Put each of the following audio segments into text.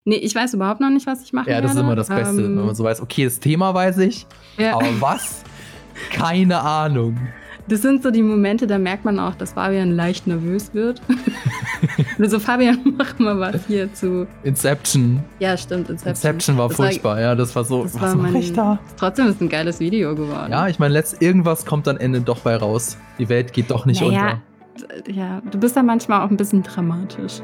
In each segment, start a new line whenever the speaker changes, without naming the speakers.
Nee, ich weiß überhaupt noch nicht, was ich machen werde.
Ja, das ist immer das Beste, wenn man so weiß, okay, das Thema weiß ich, aber was? Keine Ahnung.
Das sind so die Momente, da merkt man auch, dass Fabian leicht nervös wird. Also Fabian, mach mal was hier zu...
Inception.
Ja, stimmt, Inception.
Inception war furchtbar, ja, das war so, was mache ich da?
Trotzdem ist ein geiles Video geworden.
Ja, ich meine, irgendwas kommt am Ende doch bei raus. Die Welt geht doch nicht unter.
Ja, du bist da manchmal auch ein bisschen dramatisch.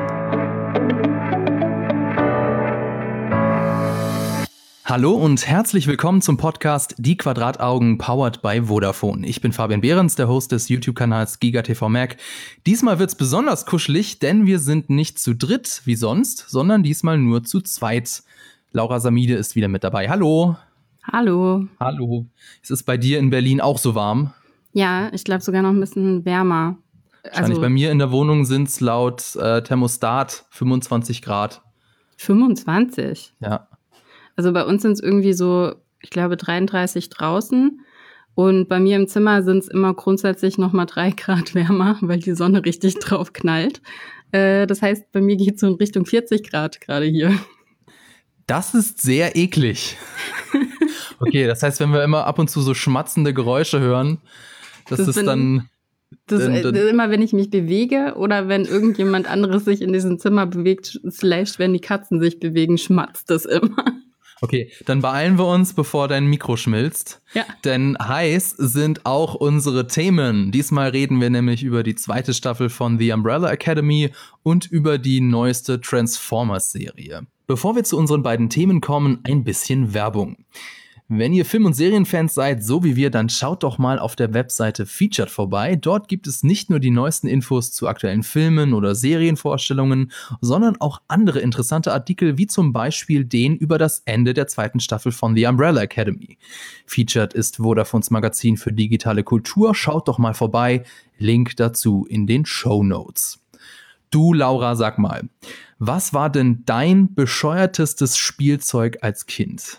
Hallo und herzlich willkommen zum Podcast Die Quadrataugen powered by Vodafone. Ich bin Fabian Behrens, der Host des YouTube-Kanals GigaTV Mac. Diesmal wird's besonders kuschelig, denn wir sind nicht zu dritt wie sonst, sondern diesmal nur zu zweit. Laura Samide ist wieder mit dabei. Hallo.
Hallo.
Hallo. Es ist bei dir in Berlin auch so warm?
Ja, ich glaube sogar noch ein bisschen wärmer.
Wahrscheinlich bei mir in der Wohnung sind es laut Thermostat 25 Grad.
25?
Ja.
Also bei uns sind es irgendwie so, ich glaube 33 draußen und bei mir im Zimmer sind es immer grundsätzlich nochmal 3 Grad wärmer, weil die Sonne richtig drauf knallt. Das heißt, bei mir geht es so in Richtung 40 Grad gerade hier.
Das ist sehr eklig. Okay, das heißt, wenn wir immer ab und zu so schmatzende Geräusche hören, das ist immer, wenn ich mich bewege oder wenn irgendjemand anderes sich in diesem Zimmer bewegt, / wenn die Katzen sich bewegen, schmatzt das immer. Okay, dann beeilen wir uns, bevor dein Mikro schmilzt.
Ja.
Denn heiß sind auch unsere Themen. Diesmal reden wir nämlich über die 2. Staffel von The Umbrella Academy und über die neueste Transformers-Serie. Bevor wir zu unseren beiden Themen kommen, ein bisschen Werbung. Wenn ihr Film- und Serienfans seid, so wie wir, dann schaut doch mal auf der Webseite Featured vorbei. Dort gibt es nicht nur die neuesten Infos zu aktuellen Filmen oder Serienvorstellungen, sondern auch andere interessante Artikel, wie zum Beispiel den über das Ende der 2. Staffel von The Umbrella Academy. Featured ist Vodafones Magazin für digitale Kultur. Schaut doch mal vorbei. Link dazu in den Shownotes. Du, Laura, sag mal, was war denn dein bescheuertestes Spielzeug als Kind?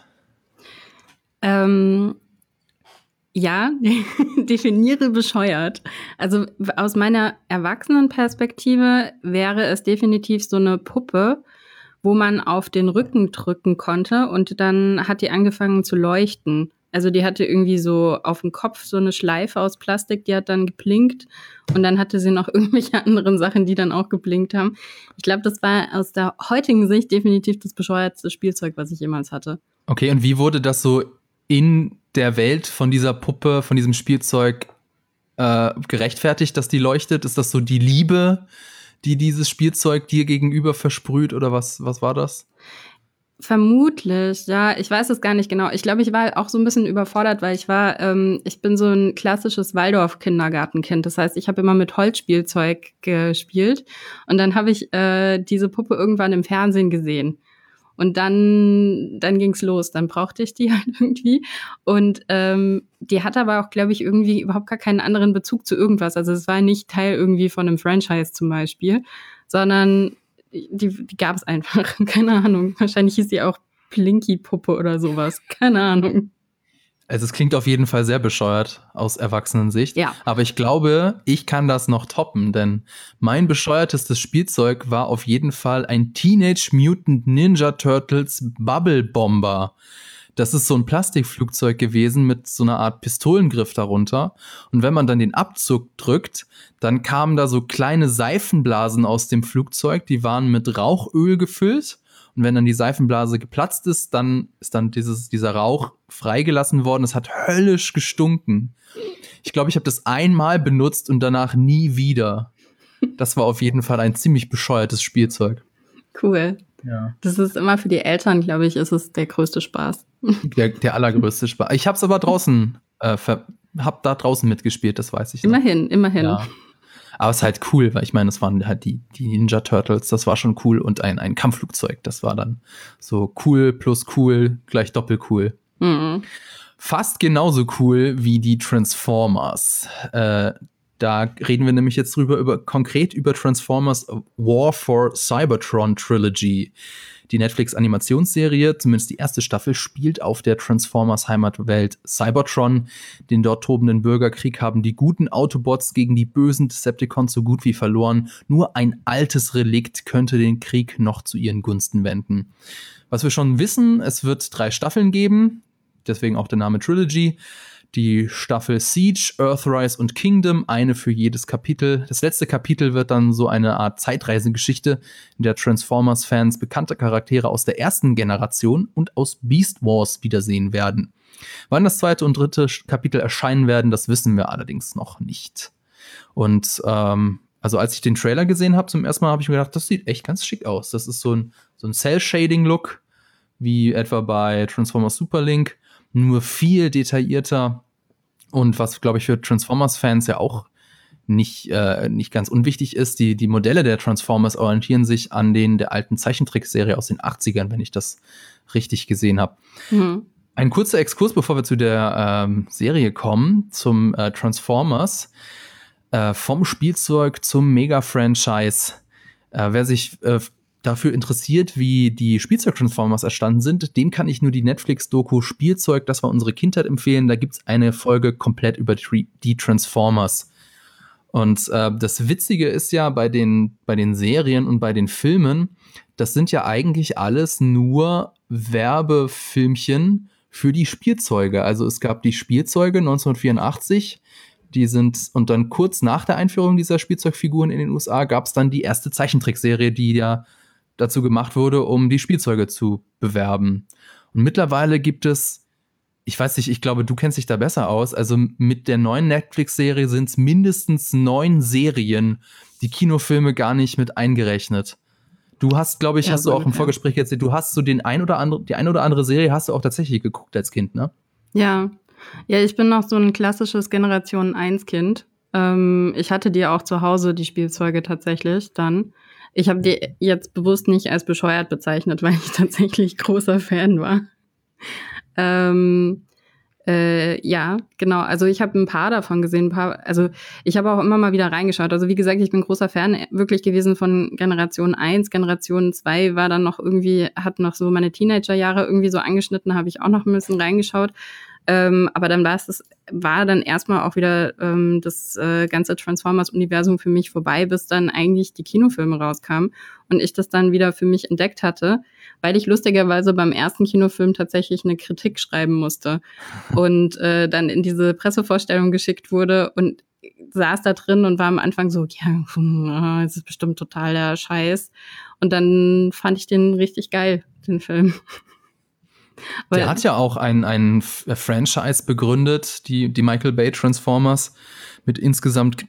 Ja, definiere bescheuert. Also aus meiner Erwachsenenperspektive wäre es definitiv so eine Puppe, wo man auf den Rücken drücken konnte und dann hat die angefangen zu leuchten. Also die hatte irgendwie so auf dem Kopf so eine Schleife aus Plastik, die hat dann geblinkt und dann hatte sie noch irgendwelche anderen Sachen, die dann auch geblinkt haben. Ich glaube, das war aus der heutigen Sicht definitiv das bescheuertste Spielzeug, was ich jemals hatte. Okay,
und wie wurde das so in der Welt von dieser Puppe, von diesem Spielzeug gerechtfertigt, dass die leuchtet? Ist das so die Liebe, die dieses Spielzeug dir gegenüber versprüht oder was war das?
Vermutlich, ja. Ich weiß es gar nicht genau. Ich glaube, ich war auch so ein bisschen überfordert, weil ich bin so ein klassisches Waldorf-Kindergartenkind. Das heißt, ich habe immer mit Holzspielzeug gespielt und dann habe ich diese Puppe irgendwann im Fernsehen gesehen. Und dann ging's los. Dann brauchte ich die halt irgendwie. Und die hat aber auch, glaube ich, irgendwie überhaupt gar keinen anderen Bezug zu irgendwas. Also es war nicht Teil irgendwie von einem Franchise zum Beispiel, sondern die gab es einfach. Keine Ahnung. Wahrscheinlich hieß die auch Plinky-Puppe oder sowas. Keine Ahnung.
Also es klingt auf jeden Fall sehr bescheuert aus Erwachsenensicht.
Ja.
Aber ich glaube, ich kann das noch toppen, denn mein bescheuertestes Spielzeug war auf jeden Fall ein Teenage Mutant Ninja Turtles Bubble Bomber. Das ist so ein Plastikflugzeug gewesen mit so einer Art Pistolengriff darunter. Und wenn man dann den Abzug drückt, dann kamen da so kleine Seifenblasen aus dem Flugzeug, die waren mit Rauchöl gefüllt. Und wenn dann die Seifenblase geplatzt ist, dann ist dann dieser Rauch freigelassen worden. Es hat höllisch gestunken. Ich glaube, ich habe das einmal benutzt und danach nie wieder. Das war auf jeden Fall ein ziemlich bescheuertes Spielzeug.
Cool.
Ja.
Das ist immer für die Eltern, glaube ich, ist es der größte Spaß.
Der allergrößte Spaß. Ich habe es aber draußen, hab da draußen mitgespielt, das weiß ich noch.
Immerhin.
Ja. Aber es ist halt cool, weil ich meine, das waren halt die Ninja Turtles, das war schon cool und ein Kampfflugzeug, das war dann so cool plus cool gleich doppelcool. Mhm. Fast genauso cool wie die Transformers. Da Da reden wir nämlich jetzt konkret über Transformers War for Cybertron Trilogy. Die Netflix-Animationsserie, zumindest die erste Staffel, spielt auf der Transformers-Heimatwelt Cybertron. Den dort tobenden Bürgerkrieg haben die guten Autobots gegen die bösen Decepticons so gut wie verloren. Nur ein altes Relikt könnte den Krieg noch zu ihren Gunsten wenden. Was wir schon wissen, es wird 3 Staffeln geben, deswegen auch der Name Trilogy. Die Staffel Siege, Earthrise und Kingdom, eine für jedes Kapitel. Das letzte Kapitel wird dann so eine Art Zeitreisengeschichte, in der Transformers-Fans bekannte Charaktere aus der ersten Generation und aus Beast Wars wiedersehen werden. Wann das 2. und 3. Kapitel erscheinen werden, das wissen wir allerdings noch nicht. Und also als ich den Trailer gesehen habe, zum ersten Mal habe ich mir gedacht, das sieht echt ganz schick aus. Das ist so ein Cell-Shading-Look, wie etwa bei Transformers Superlink, nur viel detaillierter. Und was, glaube ich, für Transformers-Fans ja auch nicht ganz unwichtig ist, die Modelle der Transformers orientieren sich an denen der alten Zeichentrickserie aus den 80ern, wenn ich das richtig gesehen habe. Mhm. Ein kurzer Exkurs, bevor wir zu der Serie kommen, zum Transformers. Vom Spielzeug zum Mega-Franchise. Wer sich dafür interessiert, wie die Spielzeug-Transformers entstanden sind, dem kann ich nur die Netflix-Doku Spielzeug, das war unsere Kindheit, empfehlen. Da gibt's eine Folge komplett über die Transformers. Und das Witzige ist ja bei den Serien und bei den Filmen, das sind ja eigentlich alles nur Werbefilmchen für die Spielzeuge. Also es gab die Spielzeuge 1984, die sind, und dann kurz nach der Einführung dieser Spielzeugfiguren in den USA gab es dann die erste Zeichentrickserie, die ja dazu gemacht wurde, um die Spielzeuge zu bewerben. Und mittlerweile gibt es, ich weiß nicht, ich glaube, du kennst dich da besser aus, also mit der neuen Netflix-Serie sind es mindestens 9 Serien, die Kinofilme gar nicht mit eingerechnet. Du hast, glaube ich, hast du auch im Vorgespräch erzählt, du hast so die ein oder andere Serie hast du auch tatsächlich geguckt als Kind, ne?
Ja, ich bin noch so ein klassisches Generation-1-Kind. Ich hatte die auch zu Hause, die Spielzeuge tatsächlich dann. Ich habe die jetzt bewusst nicht als bescheuert bezeichnet, weil ich tatsächlich großer Fan war. Ja, genau. Also ich habe ein paar davon gesehen. Also ich habe auch immer mal wieder reingeschaut. Also wie gesagt, ich bin großer Fan wirklich gewesen von Generation 1. Generation 2 war dann noch irgendwie, hat noch so meine Teenagerjahre irgendwie so angeschnitten, habe ich auch noch ein bisschen reingeschaut. Aber dann war dann erstmal auch wieder das ganze Transformers-Universum für mich vorbei, bis dann eigentlich die Kinofilme rauskamen und ich das dann wieder für mich entdeckt hatte, weil ich lustigerweise beim ersten Kinofilm tatsächlich eine Kritik schreiben musste und dann in diese Pressevorstellung geschickt wurde und saß da drin und war am Anfang so, ja, das ist bestimmt total der Scheiß. Und dann fand ich den richtig geil, den Film.
Der hat ja auch ein Franchise begründet, die Michael Bay Transformers, mit insgesamt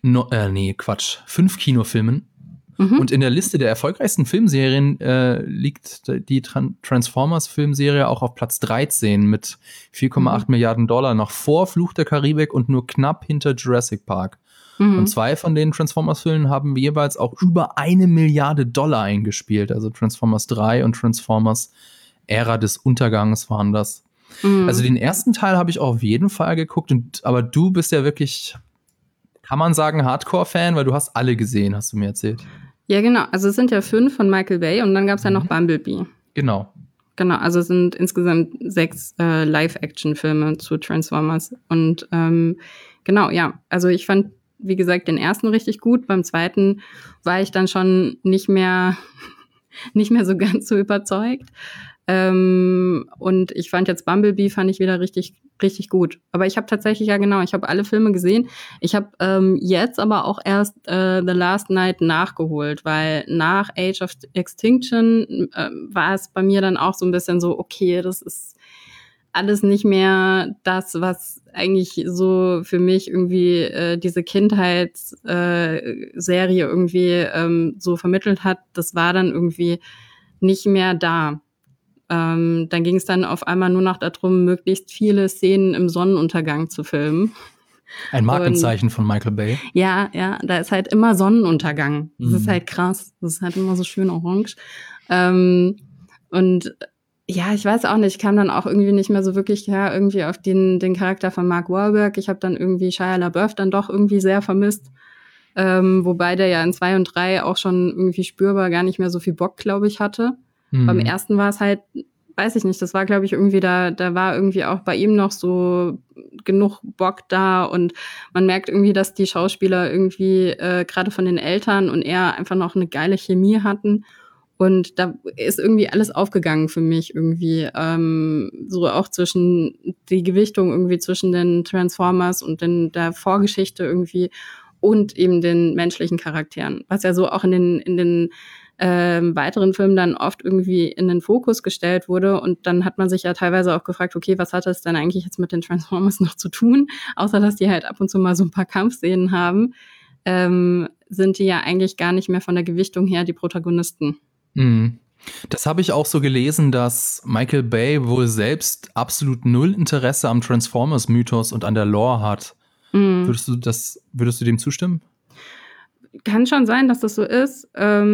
5 Kinofilmen. Mhm. Und in der Liste der erfolgreichsten Filmserien liegt die Transformers-Filmserie auch auf Platz 13 mit 4,8 Milliarden $, noch vor Fluch der Karibik und nur knapp hinter Jurassic Park. Mhm. Und 2 von den Transformers-Filmen haben jeweils auch über 1 Milliarde $ eingespielt. Also Transformers 3 und Transformers Ära des Untergangs waren das. Mhm. Also den ersten Teil habe ich auch auf jeden Fall geguckt. Aber du bist ja wirklich, kann man sagen, Hardcore-Fan, weil du hast alle gesehen, hast du mir erzählt.
Ja, genau. Also es sind ja 5 von Michael Bay und dann gab es ja noch Bumblebee.
Genau.
Genau, also es sind insgesamt 6 Live-Action-Filme zu Transformers. Und genau, ja. Also ich fand, wie gesagt, den ersten richtig gut. Beim zweiten war ich dann schon nicht mehr so ganz so überzeugt. Und ich fand jetzt Bumblebee wieder richtig, richtig gut. Aber ich habe tatsächlich, ja genau, ich habe alle Filme gesehen. Ich habe jetzt aber auch erst The Last Night nachgeholt, weil nach Age of Extinction war es bei mir dann auch so ein bisschen so, okay, das ist alles nicht mehr das, was eigentlich so für mich irgendwie diese Kindheitsserie irgendwie so vermittelt hat. Das war dann irgendwie nicht mehr da. Dann ging es dann auf einmal nur noch darum, möglichst viele Szenen im Sonnenuntergang zu filmen.
Ein Markenzeichen von Michael Bay.
Ja, da ist halt immer Sonnenuntergang. Das ist halt krass. Das ist halt immer so schön orange. Und ja, ich weiß auch nicht, ich kam dann auch irgendwie nicht mehr so wirklich irgendwie auf den Charakter von Mark Wahlberg. Ich habe dann irgendwie Shia LaBeouf dann doch irgendwie sehr vermisst. Wobei der ja in 2 und 3 auch schon irgendwie spürbar gar nicht mehr so viel Bock, glaube ich, hatte. Beim ersten war es halt, weiß ich nicht, das war, glaube ich, irgendwie da war irgendwie auch bei ihm noch so genug Bock da und man merkt irgendwie, dass die Schauspieler irgendwie gerade von den Eltern und er einfach noch eine geile Chemie hatten. Und da ist irgendwie alles aufgegangen für mich irgendwie. So auch zwischen die Gewichtung irgendwie zwischen den Transformers und der Vorgeschichte irgendwie und eben den menschlichen Charakteren. Was ja so auch in den weiteren Filmen dann oft irgendwie in den Fokus gestellt wurde. Und dann hat man sich ja teilweise auch gefragt, okay, was hat das denn eigentlich jetzt mit den Transformers noch zu tun? Außer, dass die halt ab und zu mal so ein paar Kampfszenen haben, sind die ja eigentlich gar nicht mehr von der Gewichtung her die Protagonisten.
Das habe ich auch so gelesen, dass Michael Bay wohl selbst absolut null Interesse am Transformers-Mythos und an der Lore hat. Würdest du dem zustimmen?
Kann schon sein, dass das so ist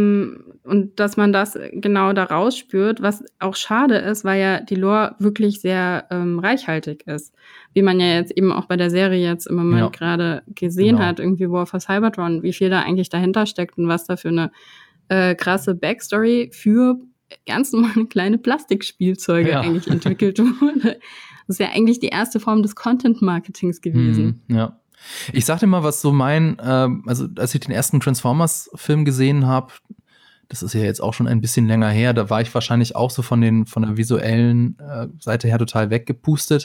und dass man das genau da rausspürt, was auch schade ist, weil ja die Lore wirklich sehr reichhaltig ist. Wie man ja jetzt eben auch bei der Serie jetzt im Moment gerade gesehen hat, irgendwie War for Cybertron, wie viel da eigentlich dahinter steckt und was da für eine krasse Backstory für ganz normale kleine Plastikspielzeuge eigentlich entwickelt wurde. Das ist ja eigentlich die erste Form des Content-Marketings gewesen.
Ja. Ich sag dir mal, was so also als ich den ersten Transformers-Film gesehen habe, das ist ja jetzt auch schon ein bisschen länger her, da war ich wahrscheinlich auch so von der visuellen Seite her total weggepustet.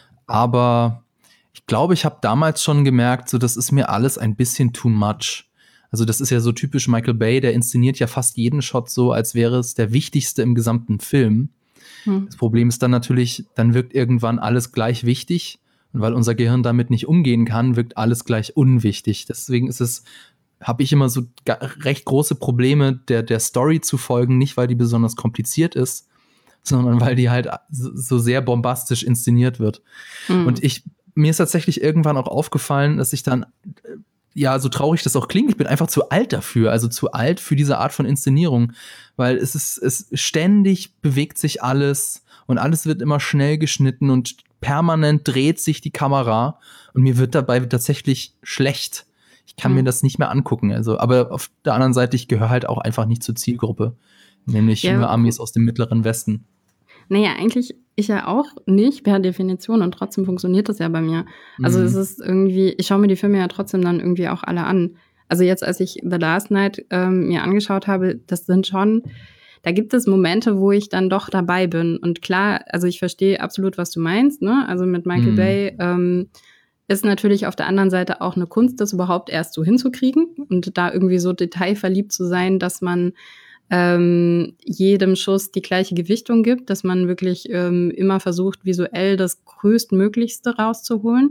Aber ich glaube, ich habe damals schon gemerkt, so das ist mir alles ein bisschen too much. Also das ist ja so typisch Michael Bay, der inszeniert ja fast jeden Shot so, als wäre es der wichtigste im gesamten Film. Das Problem ist dann natürlich, dann wirkt irgendwann alles gleich wichtig. Und weil unser Gehirn damit nicht umgehen kann, wirkt alles gleich unwichtig. Deswegen habe ich immer so recht große Probleme, der Story zu folgen, nicht weil die besonders kompliziert ist, sondern weil die halt so sehr bombastisch inszeniert wird. Und mir ist tatsächlich irgendwann auch aufgefallen, dass ich dann, ja, so traurig das auch klingt, ich bin einfach zu alt dafür, also zu alt für diese Art von Inszenierung, weil es ständig bewegt sich alles und alles wird immer schnell geschnitten und permanent dreht sich die Kamera und mir wird dabei tatsächlich schlecht. Ich kann mir das nicht mehr angucken. Also, aber auf der anderen Seite, ich gehöre halt auch einfach nicht zur Zielgruppe, nämlich junge Amis aus dem Mittleren Westen.
Naja, eigentlich ich ja auch nicht per Definition und trotzdem funktioniert das ja bei mir. Also es ist irgendwie, ich schaue mir die Filme ja trotzdem dann irgendwie auch alle an. Also jetzt, als ich The Last Night mir angeschaut habe, das sind schon, da gibt es Momente, wo ich dann doch dabei bin. Und klar, also ich verstehe absolut, was du meinst, ne? Also mit Michael Bay ist natürlich auf der anderen Seite auch eine Kunst, das überhaupt erst so hinzukriegen und da irgendwie so detailverliebt zu sein, dass man jedem Schuss die gleiche Gewichtung gibt, dass man wirklich immer versucht, visuell das Größtmöglichste rauszuholen.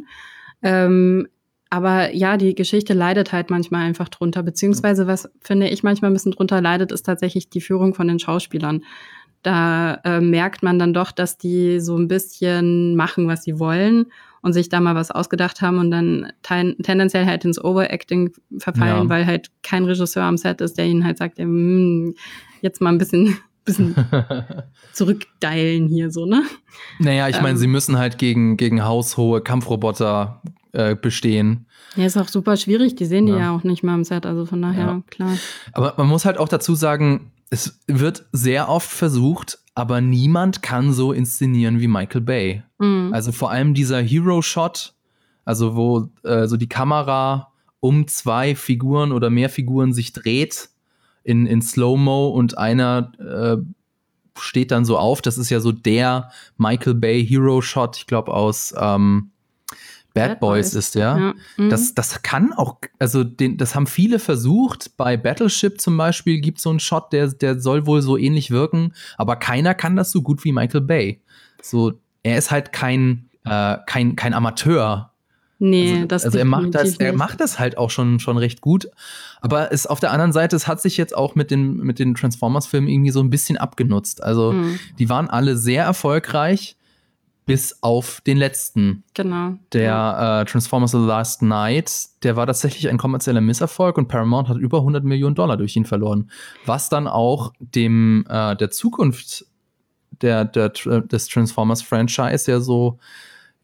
Aber ja, die Geschichte leidet halt manchmal einfach drunter, beziehungsweise was, finde ich, manchmal ein bisschen drunter leidet, ist tatsächlich die Führung von den Schauspielern. Da merkt man dann doch, dass die so ein bisschen machen, was sie wollen und sich da mal was ausgedacht haben und dann tendenziell halt ins Overacting verfallen, weil halt kein Regisseur am Set ist, der ihnen halt sagt, jetzt mal ein bisschen zurückdialen hier so, ne?
Naja, ich meine, sie müssen halt gegen haushohe Kampfroboter bestehen.
Ja, ist auch super schwierig, die sehen die ja auch nicht mal am Set, also von daher, klar.
Aber man muss halt auch dazu sagen, es wird sehr oft versucht, aber niemand kann so inszenieren wie Michael Bay. Also vor allem dieser Hero-Shot, also wo so die Kamera um 2 Figuren oder mehr Figuren sich dreht in Slow-Mo und einer steht dann so auf. Das ist ja so der Michael Bay Hero-Shot, ich glaube aus Bad Boys ist der. Ja. Das kann auch, also das haben viele versucht. Bei Battleship zum Beispiel gibt es so einen Shot, der soll wohl so ähnlich wirken, aber keiner kann das so gut wie Michael Bay. So, er ist halt kein Amateur.
Nee,
also er macht das halt auch schon recht gut. Aber auf der anderen Seite, es hat sich jetzt auch mit den Transformers-Filmen irgendwie so ein bisschen abgenutzt. Also die waren alle sehr erfolgreich. Bis auf den letzten.
Genau.
Der Transformers The Last Night, der war tatsächlich ein kommerzieller Misserfolg und Paramount hat über $100 Millionen durch ihn verloren. Was dann auch der Zukunft des Transformers-Franchise ja so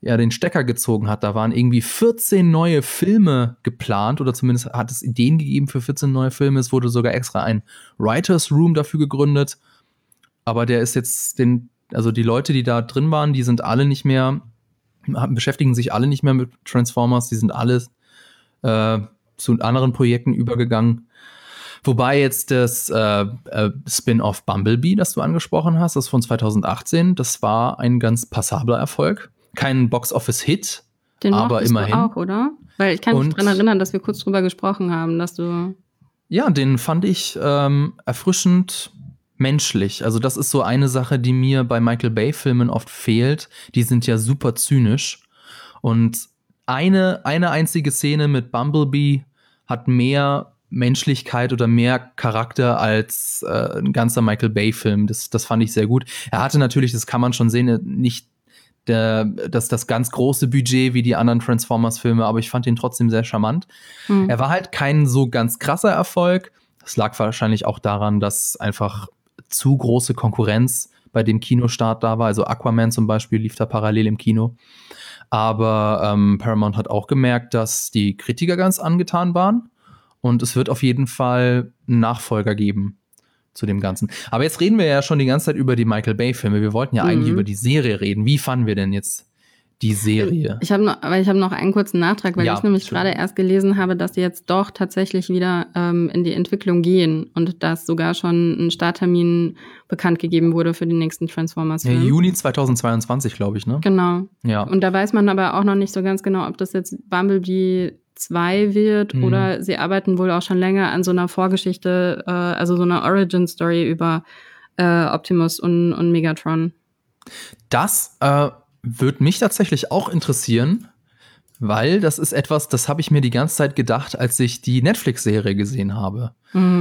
ja den Stecker gezogen hat. Da waren irgendwie 14 neue Filme geplant oder zumindest hat es Ideen gegeben für 14 neue Filme. Es wurde sogar extra ein Writers Room dafür gegründet. Aber der ist jetzt also die Leute, die da drin waren, die sind alle nicht mehr, beschäftigen sich alle nicht mehr mit Transformers. Die sind alle zu anderen Projekten übergegangen. Wobei jetzt das Spin-off Bumblebee, das du angesprochen hast, das von 2018, das war ein ganz passabler Erfolg. Kein Box-Office-Hit, aber immerhin.
Den auch, oder? Weil ich kann mich daran erinnern, dass wir kurz drüber gesprochen haben, dass du...
Ja, den fand ich erfrischend menschlich. Also das ist so eine Sache, die mir bei Michael Bay-Filmen oft fehlt. Die sind ja super zynisch. Und eine einzige Szene mit Bumblebee hat mehr Menschlichkeit oder mehr Charakter als ein ganzer Michael Bay-Film. Das fand ich sehr gut. Er hatte natürlich, das kann man schon sehen, nicht das ganz große Budget wie die anderen Transformers-Filme, aber ich fand ihn trotzdem sehr charmant. Er war halt kein so ganz krasser Erfolg. Das lag wahrscheinlich auch daran, dass einfach zu große Konkurrenz bei dem Kinostart da war. Also Aquaman zum Beispiel lief da parallel im Kino. Aber Paramount hat auch gemerkt, dass die Kritiker ganz angetan waren. Und es wird auf jeden Fall einen Nachfolger geben zu dem Ganzen. Aber jetzt reden wir ja schon die ganze Zeit über die Michael Bay-Filme. Wir wollten ja eigentlich über die Serie reden. Wie fanden wir denn jetzt die Serie?
Ich habe noch einen kurzen Nachtrag, weil ich nämlich gerade erst gelesen habe, dass sie jetzt doch tatsächlich wieder in die Entwicklung gehen und dass sogar schon ein Starttermin bekannt gegeben wurde für den nächsten Transformers-Film.
Ja, Juni 2022, glaube ich, ne?
Genau.
Ja.
Und da weiß man aber auch noch nicht so ganz genau, ob das jetzt Bumblebee 2 wird oder sie arbeiten wohl auch schon länger an so einer Vorgeschichte, also so einer Origin-Story über Optimus und Megatron.
Das würde mich tatsächlich auch interessieren, weil das ist etwas, das habe ich mir die ganze Zeit gedacht, als ich die Netflix-Serie gesehen habe.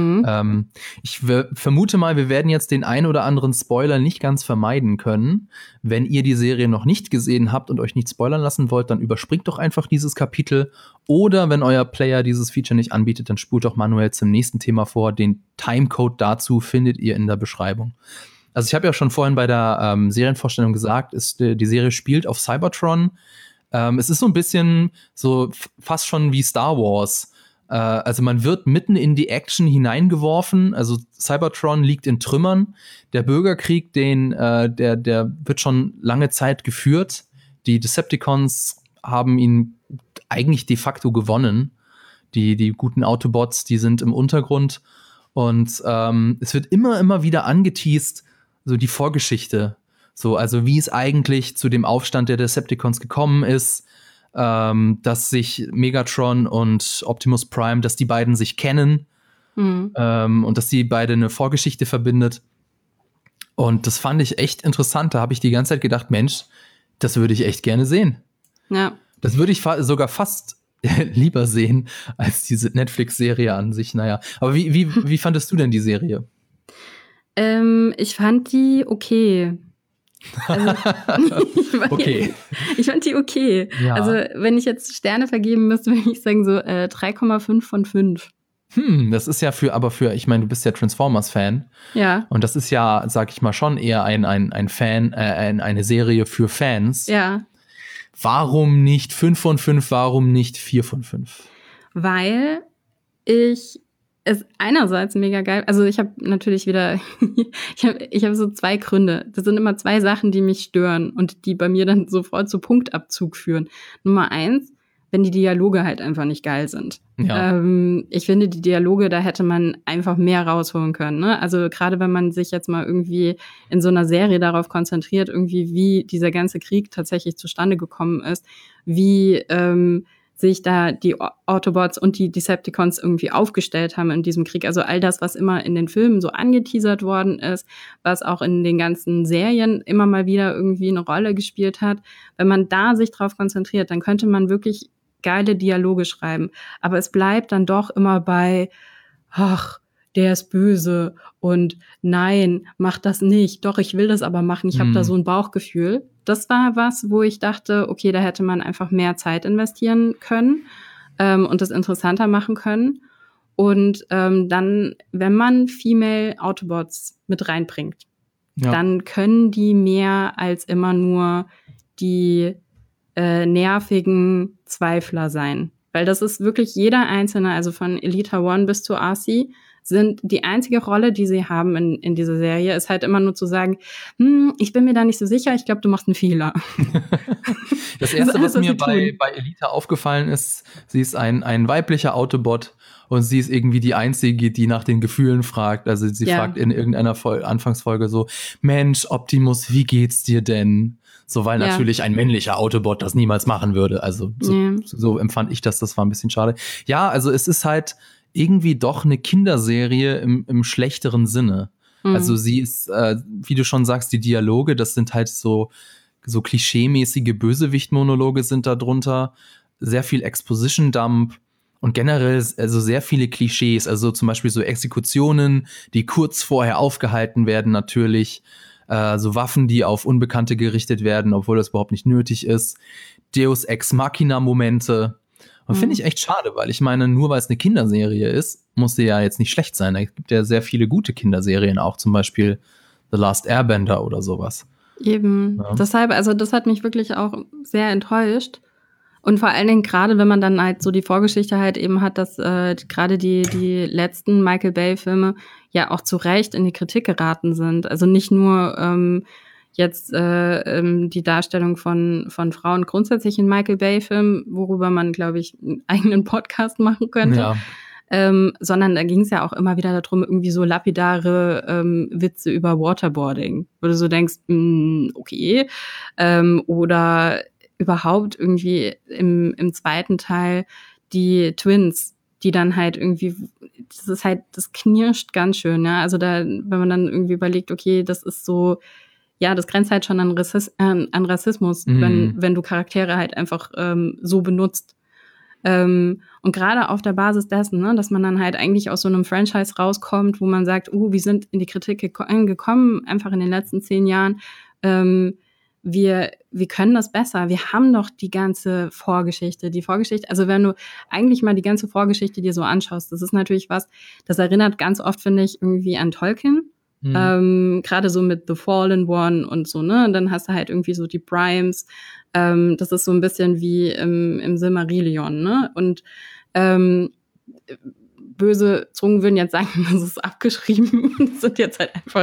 Ich vermute mal, wir werden jetzt den ein oder anderen Spoiler nicht ganz vermeiden können. Wenn ihr die Serie noch nicht gesehen habt und euch nicht spoilern lassen wollt, dann überspringt doch einfach dieses Kapitel. Oder wenn euer Player dieses Feature nicht anbietet, dann spult doch manuell zum nächsten Thema vor. Den Timecode dazu findet ihr in der Beschreibung. Also ich habe ja schon vorhin bei der Serienvorstellung gesagt, die Serie spielt auf Cybertron. Es ist so ein bisschen so fast schon wie Star Wars. Also man wird mitten in die Action hineingeworfen. Also Cybertron liegt in Trümmern. Der Bürgerkrieg, der wird schon lange Zeit geführt. Die Decepticons haben ihn eigentlich de facto gewonnen. Die guten Autobots, die sind im Untergrund. Und es wird immer wieder angeteast, so die Vorgeschichte. So, also wie es eigentlich zu dem Aufstand der Decepticons gekommen ist, dass sich Megatron und Optimus Prime, dass die beiden sich kennen und dass die beide eine Vorgeschichte verbindet. Und das fand ich echt interessant. Da habe ich die ganze Zeit gedacht, Mensch, das würde ich echt gerne sehen. Ja. Das würde ich sogar fast lieber sehen als diese Netflix-Serie an sich. Naja, aber wie fandest du denn die Serie?
Ich fand die okay. Also, ich fand die okay. Ja. Also, wenn ich jetzt Sterne vergeben müsste, würde ich sagen so 3,5 von 5.
Das ist ja ich meine, du bist ja Transformers-Fan.
Ja.
Und das ist ja, sag ich mal, schon eher ein Fan, eine Serie für Fans.
Ja.
Warum nicht 5 von 5? Warum nicht 4 von 5?
Weil ich es einerseits mega geil, also ich habe natürlich wieder, ich habe so 2 Gründe. Das sind immer 2 Sachen, die mich stören und die bei mir dann sofort zu Punktabzug führen. Nummer 1, wenn die Dialoge halt einfach nicht geil sind. Ja. Ich finde, die Dialoge, da hätte man einfach mehr rausholen können. Ne? Also gerade wenn man sich jetzt mal irgendwie in so einer Serie darauf konzentriert, irgendwie wie dieser ganze Krieg tatsächlich zustande gekommen ist, wie sich da die Autobots und die Decepticons irgendwie aufgestellt haben in diesem Krieg. Also all das, was immer in den Filmen so angeteasert worden ist, was auch in den ganzen Serien immer mal wieder irgendwie eine Rolle gespielt hat. Wenn man da sich drauf konzentriert, dann könnte man wirklich geile Dialoge schreiben. Aber es bleibt dann doch immer bei, ach, der ist böse und nein, mach das nicht. Doch, ich will das aber machen. Ich habe da so ein Bauchgefühl. Das war was, wo ich dachte, okay, da hätte man einfach mehr Zeit investieren können und das interessanter machen können. Und dann, wenn man Female Autobots mit reinbringt, dann können die mehr als immer nur die nervigen Zweifler sein. Weil das ist wirklich jeder Einzelne, also von Elita One bis zu Arcee, sind die einzige Rolle, die sie haben in dieser Serie, ist halt immer nur zu sagen, ich bin mir da nicht so sicher, ich glaube, du machst einen Fehler.
Das Erste, was mir bei Elita aufgefallen ist, sie ist ein weiblicher Autobot und sie ist irgendwie die Einzige, die nach den Gefühlen fragt. Also sie fragt in irgendeiner Anfangsfolge so, Mensch, Optimus, wie geht's dir denn? So, weil natürlich ein männlicher Autobot das niemals machen würde. Also so empfand ich das war ein bisschen schade. Ja, also es ist halt irgendwie doch eine Kinderserie im schlechteren Sinne. Also sie ist, wie du schon sagst, die Dialoge, das sind halt so klischeemäßige Bösewicht-Monologe sind da drunter. Sehr viel Exposition-Dump und generell also sehr viele Klischees. Also zum Beispiel so Exekutionen, die kurz vorher aufgehalten werden natürlich. So Waffen, die auf Unbekannte gerichtet werden, obwohl das überhaupt nicht nötig ist. Deus Ex Machina-Momente. Und finde ich echt schade, weil ich meine, nur weil es eine Kinderserie ist, muss sie ja jetzt nicht schlecht sein. Es gibt ja sehr viele gute Kinderserien auch, zum Beispiel The Last Airbender oder sowas.
Eben. Ja. Deshalb, also das hat mich wirklich auch sehr enttäuscht. Und vor allen Dingen gerade, wenn man dann halt so die Vorgeschichte halt eben hat, dass gerade die letzten Michael Bay-Filme ja auch zu Recht in die Kritik geraten sind. Also nicht nur jetzt die Darstellung von Frauen grundsätzlich in Michael Bay-Filmen, worüber man, glaube ich, einen eigenen Podcast machen könnte. Ja. Sondern da ging es ja auch immer wieder darum, irgendwie so lapidare Witze über Waterboarding, wo du so denkst, okay, oder überhaupt irgendwie im zweiten Teil die Twins, die dann halt irgendwie, das knirscht ganz schön, ja, also da, wenn man dann irgendwie überlegt, okay, das ist so, ja, das grenzt halt schon an Rassismus, wenn du Charaktere halt einfach so benutzt. Und gerade auf der Basis dessen, ne, dass man dann halt eigentlich aus so einem Franchise rauskommt, wo man sagt, wir sind in die Kritik gekommen, einfach in den letzten 10 Jahren, wir können das besser. Wir haben doch die ganze Vorgeschichte. Also wenn du eigentlich mal die ganze Vorgeschichte dir so anschaust, das ist natürlich was, das erinnert ganz oft, finde ich, irgendwie an Tolkien. Gerade so mit The Fallen One und so, ne? Und dann hast du halt irgendwie so die Primes. Das ist so ein bisschen wie im Silmarillion, ne? Und böse Zungen würden jetzt sagen, das ist abgeschrieben. Das sind jetzt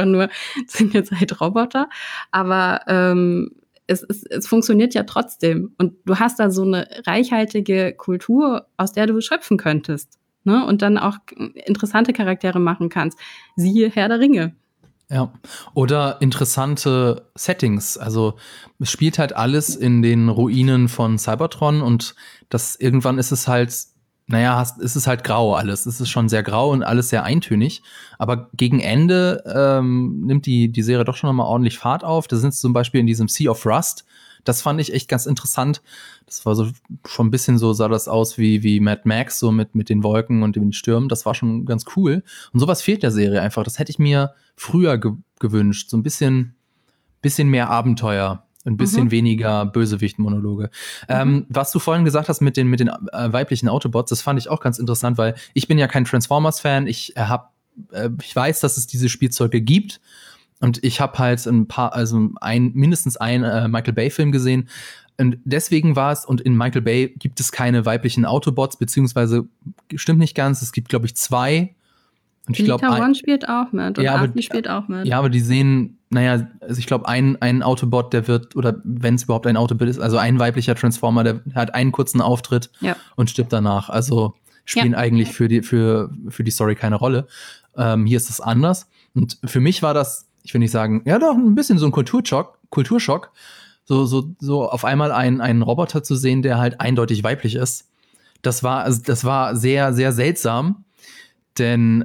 halt Roboter. Aber es funktioniert ja trotzdem. Und du hast da so eine reichhaltige Kultur, aus der du schöpfen könntest. Ne? Und dann auch interessante Charaktere machen kannst. Siehe Herr der Ringe.
Ja, oder interessante Settings. Also es spielt halt alles in den Ruinen von Cybertron und irgendwann ist es halt, es ist halt grau alles. Es ist schon sehr grau und alles sehr eintönig. Aber gegen Ende nimmt die Serie doch schon nochmal ordentlich Fahrt auf. Da sind sie zum Beispiel in diesem Sea of Rust. Das fand ich echt ganz interessant. Das war so schon ein bisschen so, sah das aus wie Mad Max, so mit den Wolken und den Stürmen. Das war schon ganz cool. Und sowas fehlt der Serie einfach. Das hätte ich mir früher gewünscht. So ein bisschen mehr Abenteuer. Ein bisschen weniger Bösewicht-Monologe. Was du vorhin gesagt hast mit den weiblichen Autobots, das fand ich auch ganz interessant, weil ich bin ja kein Transformers-Fan. Ich weiß, dass es diese Spielzeuge gibt. Und ich habe halt mindestens einen Michael Bay-Film gesehen. Und deswegen war es, und in Michael Bay gibt es keine weiblichen Autobots, beziehungsweise stimmt nicht ganz, es gibt, glaube ich, 2. Und ich glaube,
One spielt auch mit und Artie spielt auch mit.
Ja, aber die sehen, also ich glaube, ein Autobot, der wird, oder wenn es überhaupt ein Autobot ist, also ein weiblicher Transformer, der hat einen kurzen Auftritt und stirbt danach. Also spielen eigentlich für die Story keine Rolle. Hier ist es anders. Und für mich war das, ich will nicht sagen, ja doch, ein bisschen so ein Kulturschock, so auf einmal einen Roboter zu sehen, der halt eindeutig weiblich ist. Das war sehr, sehr seltsam, denn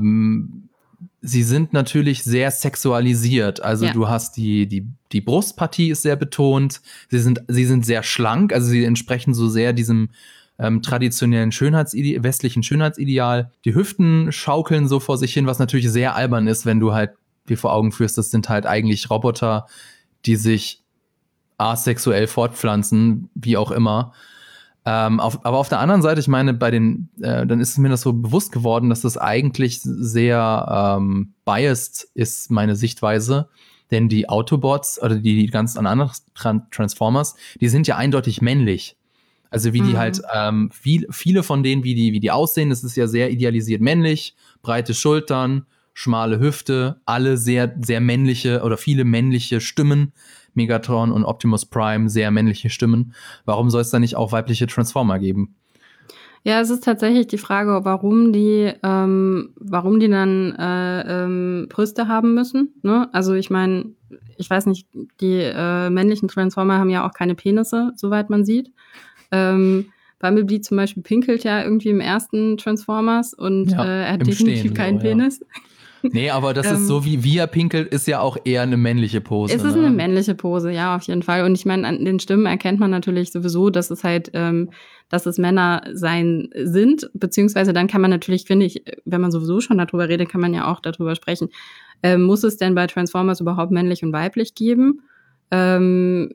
sie sind natürlich sehr sexualisiert. Also du hast die Brustpartie ist sehr betont, sie sind sehr schlank, also sie entsprechen so sehr diesem traditionellen westlichen Schönheitsideal. Die Hüften schaukeln so vor sich hin, was natürlich sehr albern ist, wenn du halt dir vor Augen führst, das sind halt eigentlich Roboter, die sich asexuell fortpflanzen, wie auch immer. Aber auf der anderen Seite, ich meine, dann ist mir das so bewusst geworden, dass das eigentlich sehr biased ist, meine Sichtweise. Denn die Autobots oder die ganz anderen Transformers, die sind ja eindeutig männlich. Also wie die halt, viele von denen, wie die aussehen, das ist ja sehr idealisiert männlich, breite Schultern, schmale Hüfte, alle sehr, sehr männliche oder viele männliche Stimmen. Megatron und Optimus Prime, sehr männliche Stimmen. Warum soll es da nicht auch weibliche Transformer geben?
Ja, es ist tatsächlich die Frage, warum die dann Brüste haben müssen. Ne? Also ich meine, ich weiß nicht, die männlichen Transformer haben ja auch keine Penisse, soweit man sieht. Bumblebee zum Beispiel pinkelt ja irgendwie im ersten Transformers und er hat definitiv keinen Penis.
Nee, aber das ist so, wie er pinkelt, ist ja auch eher eine männliche Pose.
Es ist eine männliche Pose, ja, auf jeden Fall. Und ich meine, an den Stimmen erkennt man natürlich sowieso, dass es halt, dass es Männer sind, beziehungsweise dann kann man natürlich, finde ich, wenn man sowieso schon darüber redet, kann man ja auch darüber sprechen, muss es denn bei Transformers überhaupt männlich und weiblich geben? Haben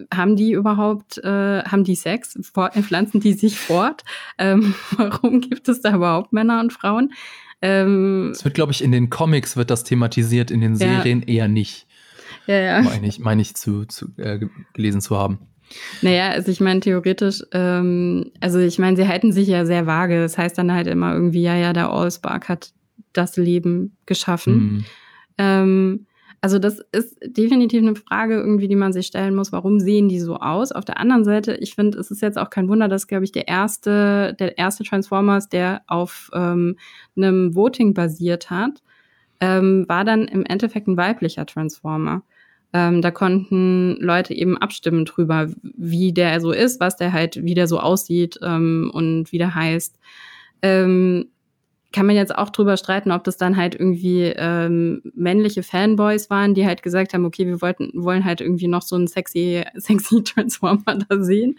die Sex? Pflanzen die sich fort? Warum gibt es da überhaupt Männer und Frauen?
Es wird, glaube ich, in den Comics wird das thematisiert, in den Serien eher nicht.
Ja.
Meine ich gelesen zu haben.
Naja, also ich meine, theoretisch, ich meine, sie halten sich ja sehr vage. Das heißt dann halt immer irgendwie, der Allspark hat das Leben geschaffen. Also das ist definitiv eine Frage irgendwie, die man sich stellen muss. Warum sehen die so aus? Auf der anderen Seite, ich finde, es ist jetzt auch kein Wunder, dass, glaube ich, der erste Transformers, der auf einem Voting basiert hat, war dann im Endeffekt ein weiblicher Transformer. Da konnten Leute eben abstimmen drüber, wie der so ist, wie der so aussieht und wie der heißt. Kann man jetzt auch drüber streiten, ob das dann halt irgendwie männliche Fanboys waren, die halt gesagt haben, okay, wir wollen halt irgendwie noch so einen sexy Transformer da sehen.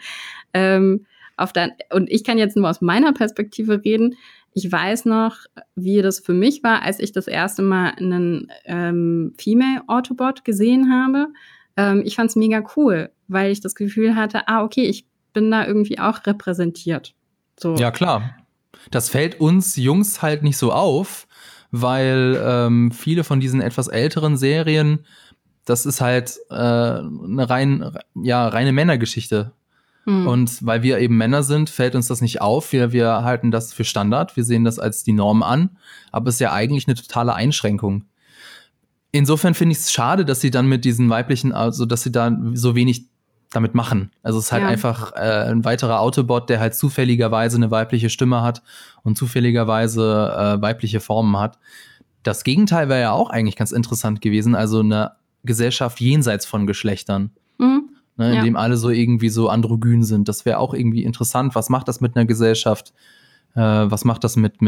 Und ich kann jetzt nur aus meiner Perspektive reden. Ich weiß noch, wie das für mich war, als ich das erste Mal einen Female Autobot gesehen habe. Ich fand's mega cool, weil ich das Gefühl hatte, okay, ich bin da irgendwie auch repräsentiert. So.
Ja, klar. Das fällt uns Jungs halt nicht so auf, weil viele von diesen etwas älteren Serien, das ist halt eine reine Männergeschichte. Und weil wir eben Männer sind, fällt uns das nicht auf. Wir halten das für Standard. Wir sehen das als die Norm an. Aber es ist ja eigentlich eine totale Einschränkung. Insofern finde ich es schade, dass sie dann mit diesen weiblichen, also dass sie da so wenig damit machen. Also es ist halt einfach ein weiterer Autobot, der halt zufälligerweise eine weibliche Stimme hat und zufälligerweise weibliche Formen hat. Das Gegenteil wäre ja auch eigentlich ganz interessant gewesen. Also eine Gesellschaft jenseits von Geschlechtern. In dem alle so irgendwie so androgyn sind. Das wäre auch irgendwie interessant. Was macht das mit einer Gesellschaft? Was macht das mit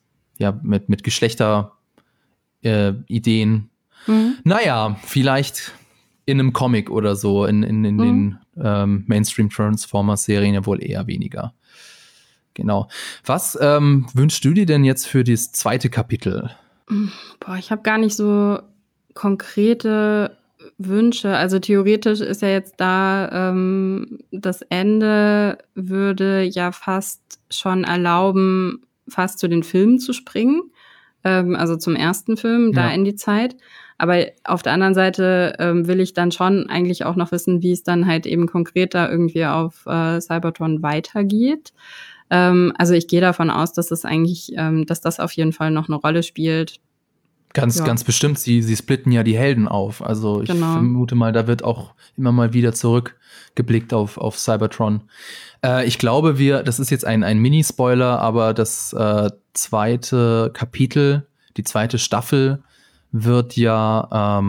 Geschlechter-Ideen? Naja, vielleicht in einem Comic oder so, in den Mainstream-Transformers-Serien ja wohl eher weniger. Genau. Was wünschst du dir denn jetzt für das zweite Kapitel?
Ich habe gar nicht so konkrete Wünsche. Also theoretisch ist ja jetzt da, das Ende würde ja fast schon erlauben, fast zu den Filmen zu springen. Also zum ersten Film, da in die Zeit. Aber auf der anderen Seite will ich dann schon eigentlich auch noch wissen, wie es dann halt eben konkret da irgendwie auf Cybertron weitergeht. Also ich gehe davon aus, dass es eigentlich, dass das auf jeden Fall noch eine Rolle spielt.
Ganz bestimmt. Sie splitten ja die Helden auf. Also ich vermute mal, da wird auch immer mal wieder zurückgeblickt auf Cybertron. Ich glaube, das ist jetzt ein Mini-Spoiler, aber das zweite Kapitel, die zweite Staffel wird ja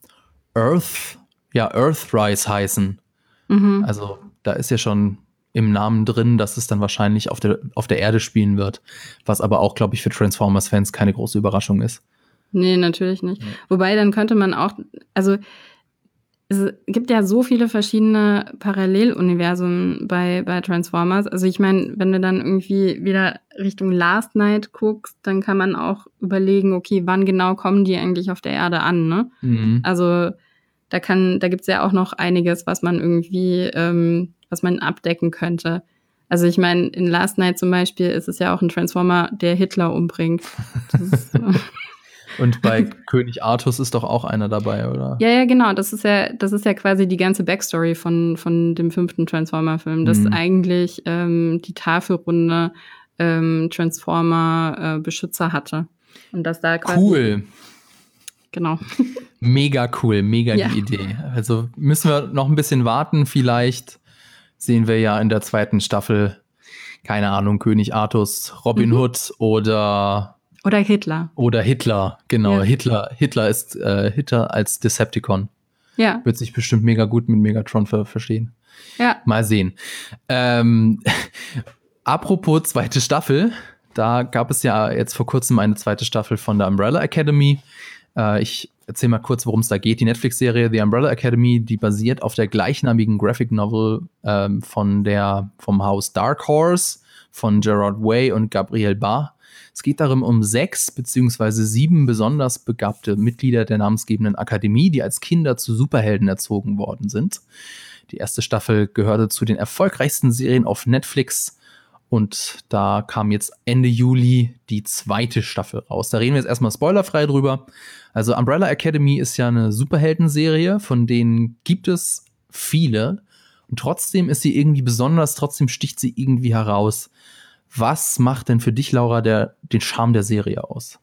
Earthrise heißen. Also da ist ja schon im Namen drin, dass es dann wahrscheinlich auf der Erde spielen wird. Was aber auch, glaube ich, für Transformers-Fans keine große Überraschung ist.
Nee, natürlich nicht. Ja. Wobei, dann könnte man auch, also es gibt ja so viele verschiedene Paralleluniversen bei Transformers. Also ich meine, wenn du dann irgendwie wieder Richtung Last Night guckst, dann kann man auch überlegen, okay, wann genau kommen die eigentlich auf der Erde an, ne? Also da gibt's ja auch noch einiges, was man irgendwie, was man abdecken könnte. Also ich meine, in Last Night zum Beispiel ist es ja auch ein Transformer, der Hitler umbringt. Das ist,
Und bei König Artus ist doch auch einer dabei, oder?
Ja, genau. Das ist ja quasi die ganze Backstory von dem 5. Transformer-Film, dass eigentlich die Tafelrunde Transformer-Beschützer hatte. Und dass da quasi.
Cool.
Genau.
Mega cool, mega die Idee. Also müssen wir noch ein bisschen warten. Vielleicht sehen wir ja in der 2. Staffel, keine Ahnung, König Artus, Robin Hood oder
Hitler.
Oder Hitler, genau.
Ja.
Hitler ist Hitler als Decepticon.
Ja.
Wird sich bestimmt mega gut mit Megatron verstehen.
Ja.
Mal sehen. Apropos 2. Staffel, da gab es ja jetzt vor kurzem eine 2. Staffel von der Umbrella Academy. Ich erzähle mal kurz, worum es da geht. Die Netflix-Serie The Umbrella Academy, die basiert auf der gleichnamigen Graphic Novel vom Haus Dark Horse von Gerard Way und Gabriel Bá. Es geht darum um 6 bzw. 7 besonders begabte Mitglieder der namensgebenden Akademie, die als Kinder zu Superhelden erzogen worden sind. Die 1. Staffel gehörte zu den erfolgreichsten Serien auf Netflix. Und da kam jetzt Ende Juli die 2. Staffel raus. Da reden wir jetzt erstmal spoilerfrei drüber. Also Umbrella Academy ist ja eine Superheldenserie, von denen gibt es viele. Und trotzdem ist sie irgendwie besonders, trotzdem sticht sie irgendwie heraus. Was macht denn für dich, Laura, den Charme der Serie aus?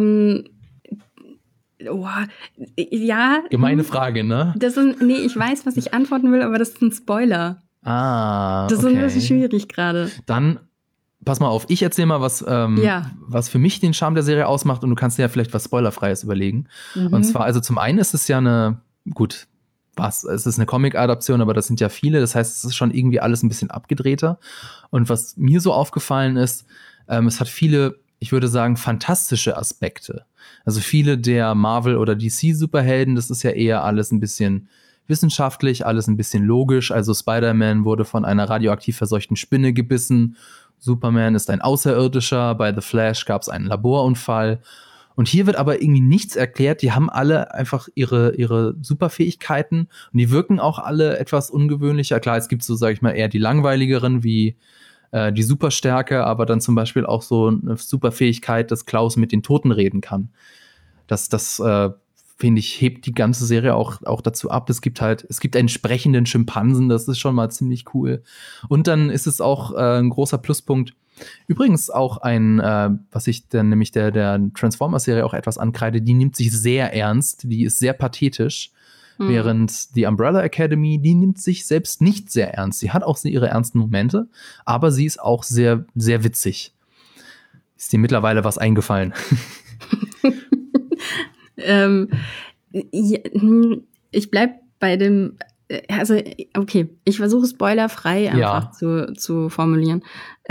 Ja.
Gemeine Frage, ne?
Ich weiß, was ich antworten will, aber das ist ein Spoiler. Das ist ein bisschen schwierig gerade.
Dann, pass mal auf, ich erzähle mal, was für mich den Charme der Serie ausmacht und du kannst dir ja vielleicht was Spoilerfreies überlegen. Und zwar, also zum einen ist es ja es ist eine Comic-Adaption, aber das sind ja viele, das heißt, es ist schon irgendwie alles ein bisschen abgedrehter. Und was mir so aufgefallen ist, es hat viele, ich würde sagen, fantastische Aspekte. Also viele der Marvel- oder DC-Superhelden, das ist ja eher alles ein bisschen wissenschaftlich, alles ein bisschen logisch. Also Spider-Man wurde von einer radioaktiv verseuchten Spinne gebissen. Superman ist ein Außerirdischer. Bei The Flash gab es einen Laborunfall. Und hier wird aber irgendwie nichts erklärt. Die haben alle einfach ihre Superfähigkeiten. Und die wirken auch alle etwas ungewöhnlicher. Klar, es gibt so, sag ich mal, eher die langweiligeren wie die Superstärke, aber dann zum Beispiel auch so eine Superfähigkeit, dass Klaus mit den Toten reden kann. Das finde ich, hebt die ganze Serie auch dazu ab. Es gibt einen sprechenden Schimpansen, das ist schon mal ziemlich cool. Und dann ist es auch ein großer Pluspunkt. Übrigens auch was ich dann nämlich der Transformers-Serie auch etwas ankreide, die nimmt sich sehr ernst, die ist sehr pathetisch, während die Umbrella Academy, die nimmt sich selbst nicht sehr ernst. Sie hat auch ihre ernsten Momente, aber sie ist auch sehr, sehr witzig. Ist dir mittlerweile was eingefallen?
Ich bleib bei dem, also okay, ich versuche spoilerfrei einfach zu formulieren.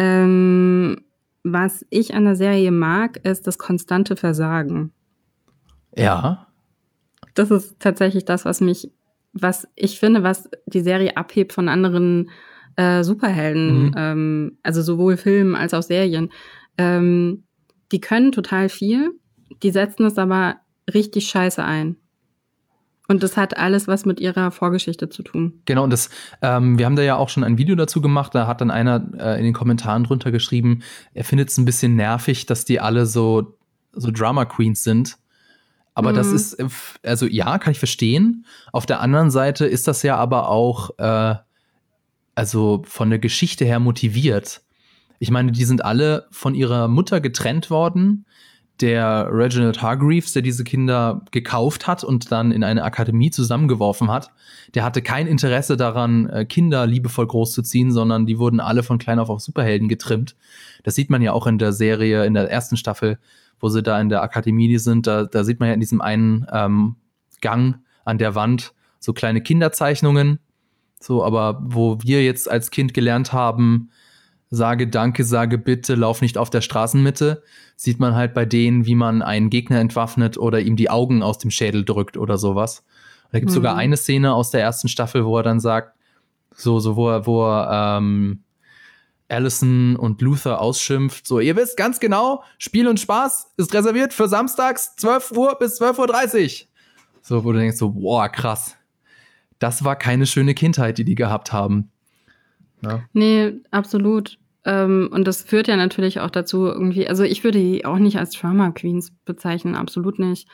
Was ich an der Serie mag, ist das konstante Versagen.
Ja.
Das ist tatsächlich das, was ich finde, was die Serie abhebt von anderen Superhelden, also sowohl Filmen als auch Serien. Die können total viel, die setzen es aber richtig scheiße ein. Und das hat alles was mit ihrer Vorgeschichte zu tun.
Genau, und wir haben da ja auch schon ein Video dazu gemacht, da hat dann einer in den Kommentaren drunter geschrieben, er findet es ein bisschen nervig, dass die alle so Drama Queens sind. Aber das ist, also ja, kann ich verstehen. Auf der anderen Seite ist das ja aber auch, also von der Geschichte her motiviert. Ich meine, die sind alle von ihrer Mutter getrennt worden. Der Reginald Hargreaves, der diese Kinder gekauft hat und dann in eine Akademie zusammengeworfen hat, der hatte kein Interesse daran, Kinder liebevoll großzuziehen, sondern die wurden alle von klein auf Superhelden getrimmt. Das sieht man ja auch in der Serie, in der 1. Staffel, wo sie da in der Akademie sind. Da sieht man ja in diesem einen Gang an der Wand so kleine Kinderzeichnungen. So, aber wo wir jetzt als Kind gelernt haben, sage Danke, sage Bitte, lauf nicht auf der Straßenmitte, sieht man halt bei denen, wie man einen Gegner entwaffnet oder ihm die Augen aus dem Schädel drückt oder sowas. Da gibt es sogar eine Szene aus der 1. Staffel, wo er dann sagt, wo er Allison und Luther ausschimpft, so, ihr wisst ganz genau, Spiel und Spaß ist reserviert für samstags 12 Uhr bis 12:30 Uhr. So, wo du denkst so, boah, krass. Das war keine schöne Kindheit, die gehabt haben. Ja.
Nee, absolut. Und das führt ja natürlich auch dazu irgendwie, also ich würde die auch nicht als Drama Queens bezeichnen, absolut nicht.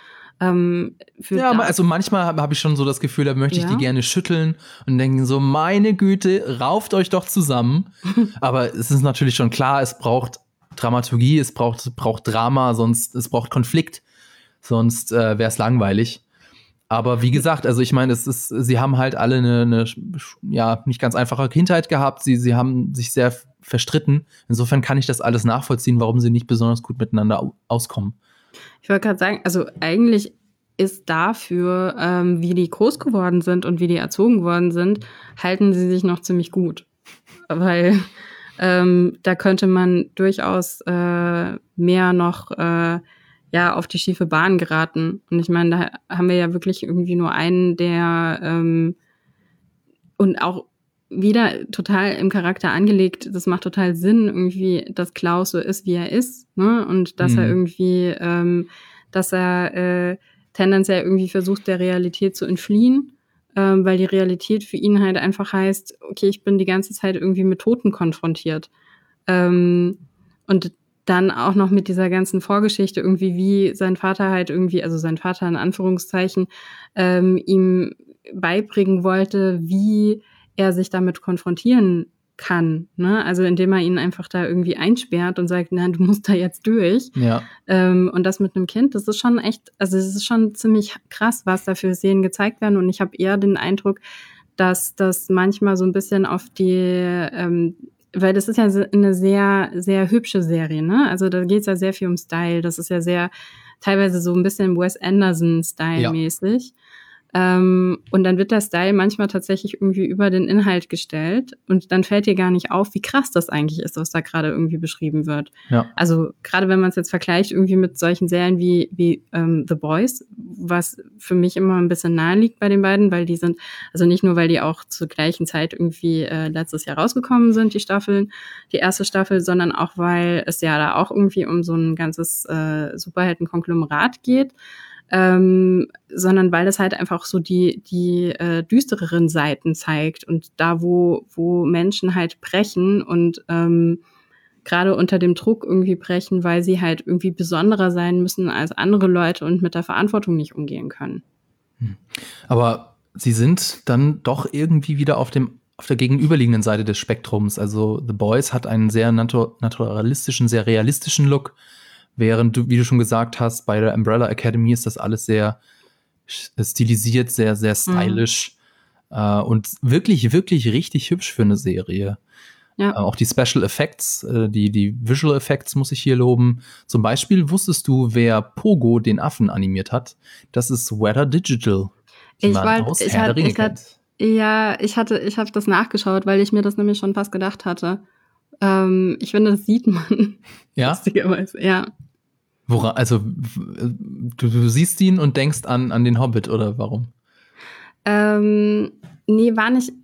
Also manchmal habe ich schon so das Gefühl, da möchte ich die gerne schütteln und denken so, meine Güte, rauft euch doch zusammen. Aber es ist natürlich schon klar, es braucht Dramaturgie, es braucht Drama, es braucht Konflikt, sonst wäre es langweilig. Aber wie gesagt, also ich meine, sie haben halt alle eine nicht ganz einfache Kindheit gehabt. Sie haben sich sehr verstritten. Insofern kann ich das alles nachvollziehen, warum sie nicht besonders gut miteinander auskommen.
Ich wollte gerade sagen, also eigentlich ist dafür, wie die groß geworden sind und wie die erzogen worden sind, halten sie sich noch ziemlich gut. Weil da könnte man durchaus mehr noch auf die schiefe Bahn geraten. Und ich meine, da haben wir ja wirklich irgendwie nur einen, der und auch wieder total im Charakter angelegt, das macht total Sinn, irgendwie, dass Klaus so ist, wie er ist, ne? Und dass er irgendwie, dass er tendenziell irgendwie versucht, der Realität zu entfliehen, weil die Realität für ihn halt einfach heißt, okay, ich bin die ganze Zeit irgendwie mit Toten konfrontiert. Und dann auch noch mit dieser ganzen Vorgeschichte irgendwie, wie sein Vater halt irgendwie, also sein Vater in Anführungszeichen, ihm beibringen wollte, wie er sich damit konfrontieren kann, ne? Also indem er ihn einfach da irgendwie einsperrt und sagt, na, du musst da jetzt durch.
Ja.
Und das mit einem Kind, das ist schon echt, also es ist schon ziemlich krass, was da für Szenen gezeigt werden. Und ich habe eher den Eindruck, dass das manchmal so ein bisschen auf die weil das ist ja eine sehr, sehr hübsche Serie, ne? Also da geht's ja sehr viel um Style. Das ist ja sehr, teilweise so ein bisschen Wes Anderson-Style-mäßig. Und dann wird der Style manchmal tatsächlich irgendwie über den Inhalt gestellt. Und dann fällt dir gar nicht auf, wie krass das eigentlich ist, was da gerade irgendwie beschrieben wird.
Ja.
Also gerade wenn man es jetzt vergleicht irgendwie mit solchen Serien wie The Boys, was für mich immer ein bisschen nahe liegt bei den beiden, weil die sind, also nicht nur, weil die auch zur gleichen Zeit irgendwie letztes Jahr rausgekommen sind, die erste Staffel, sondern auch, weil es ja da auch irgendwie um so ein ganzes Superhelden-Konglomerat geht. Sondern weil es halt einfach so die düstereren Seiten zeigt und da, wo Menschen halt brechen und gerade unter dem Druck irgendwie brechen, weil sie halt irgendwie besonderer sein müssen als andere Leute und mit der Verantwortung nicht umgehen können.
Aber sie sind dann doch irgendwie wieder auf der gegenüberliegenden Seite des Spektrums. Also The Boys hat einen sehr naturalistischen, sehr realistischen Look. Während wie du schon gesagt hast, bei der Umbrella Academy ist das alles sehr stilisiert, sehr, sehr stylisch und wirklich, wirklich richtig hübsch für eine Serie. Ja. Auch die Special Effects, die Visual Effects muss ich hier loben. Zum Beispiel wusstest du, wer Pogo den Affen animiert hat? Das ist Weta Digital, die man aus Herr der Ringe kennt.
Ja, ich habe das nachgeschaut, weil ich mir das nämlich schon fast gedacht hatte. Ich finde, das sieht man.
Ja?
Lustigerweise, ja.
Also, du siehst ihn und denkst an den Hobbit, oder warum?
Nee, war nicht.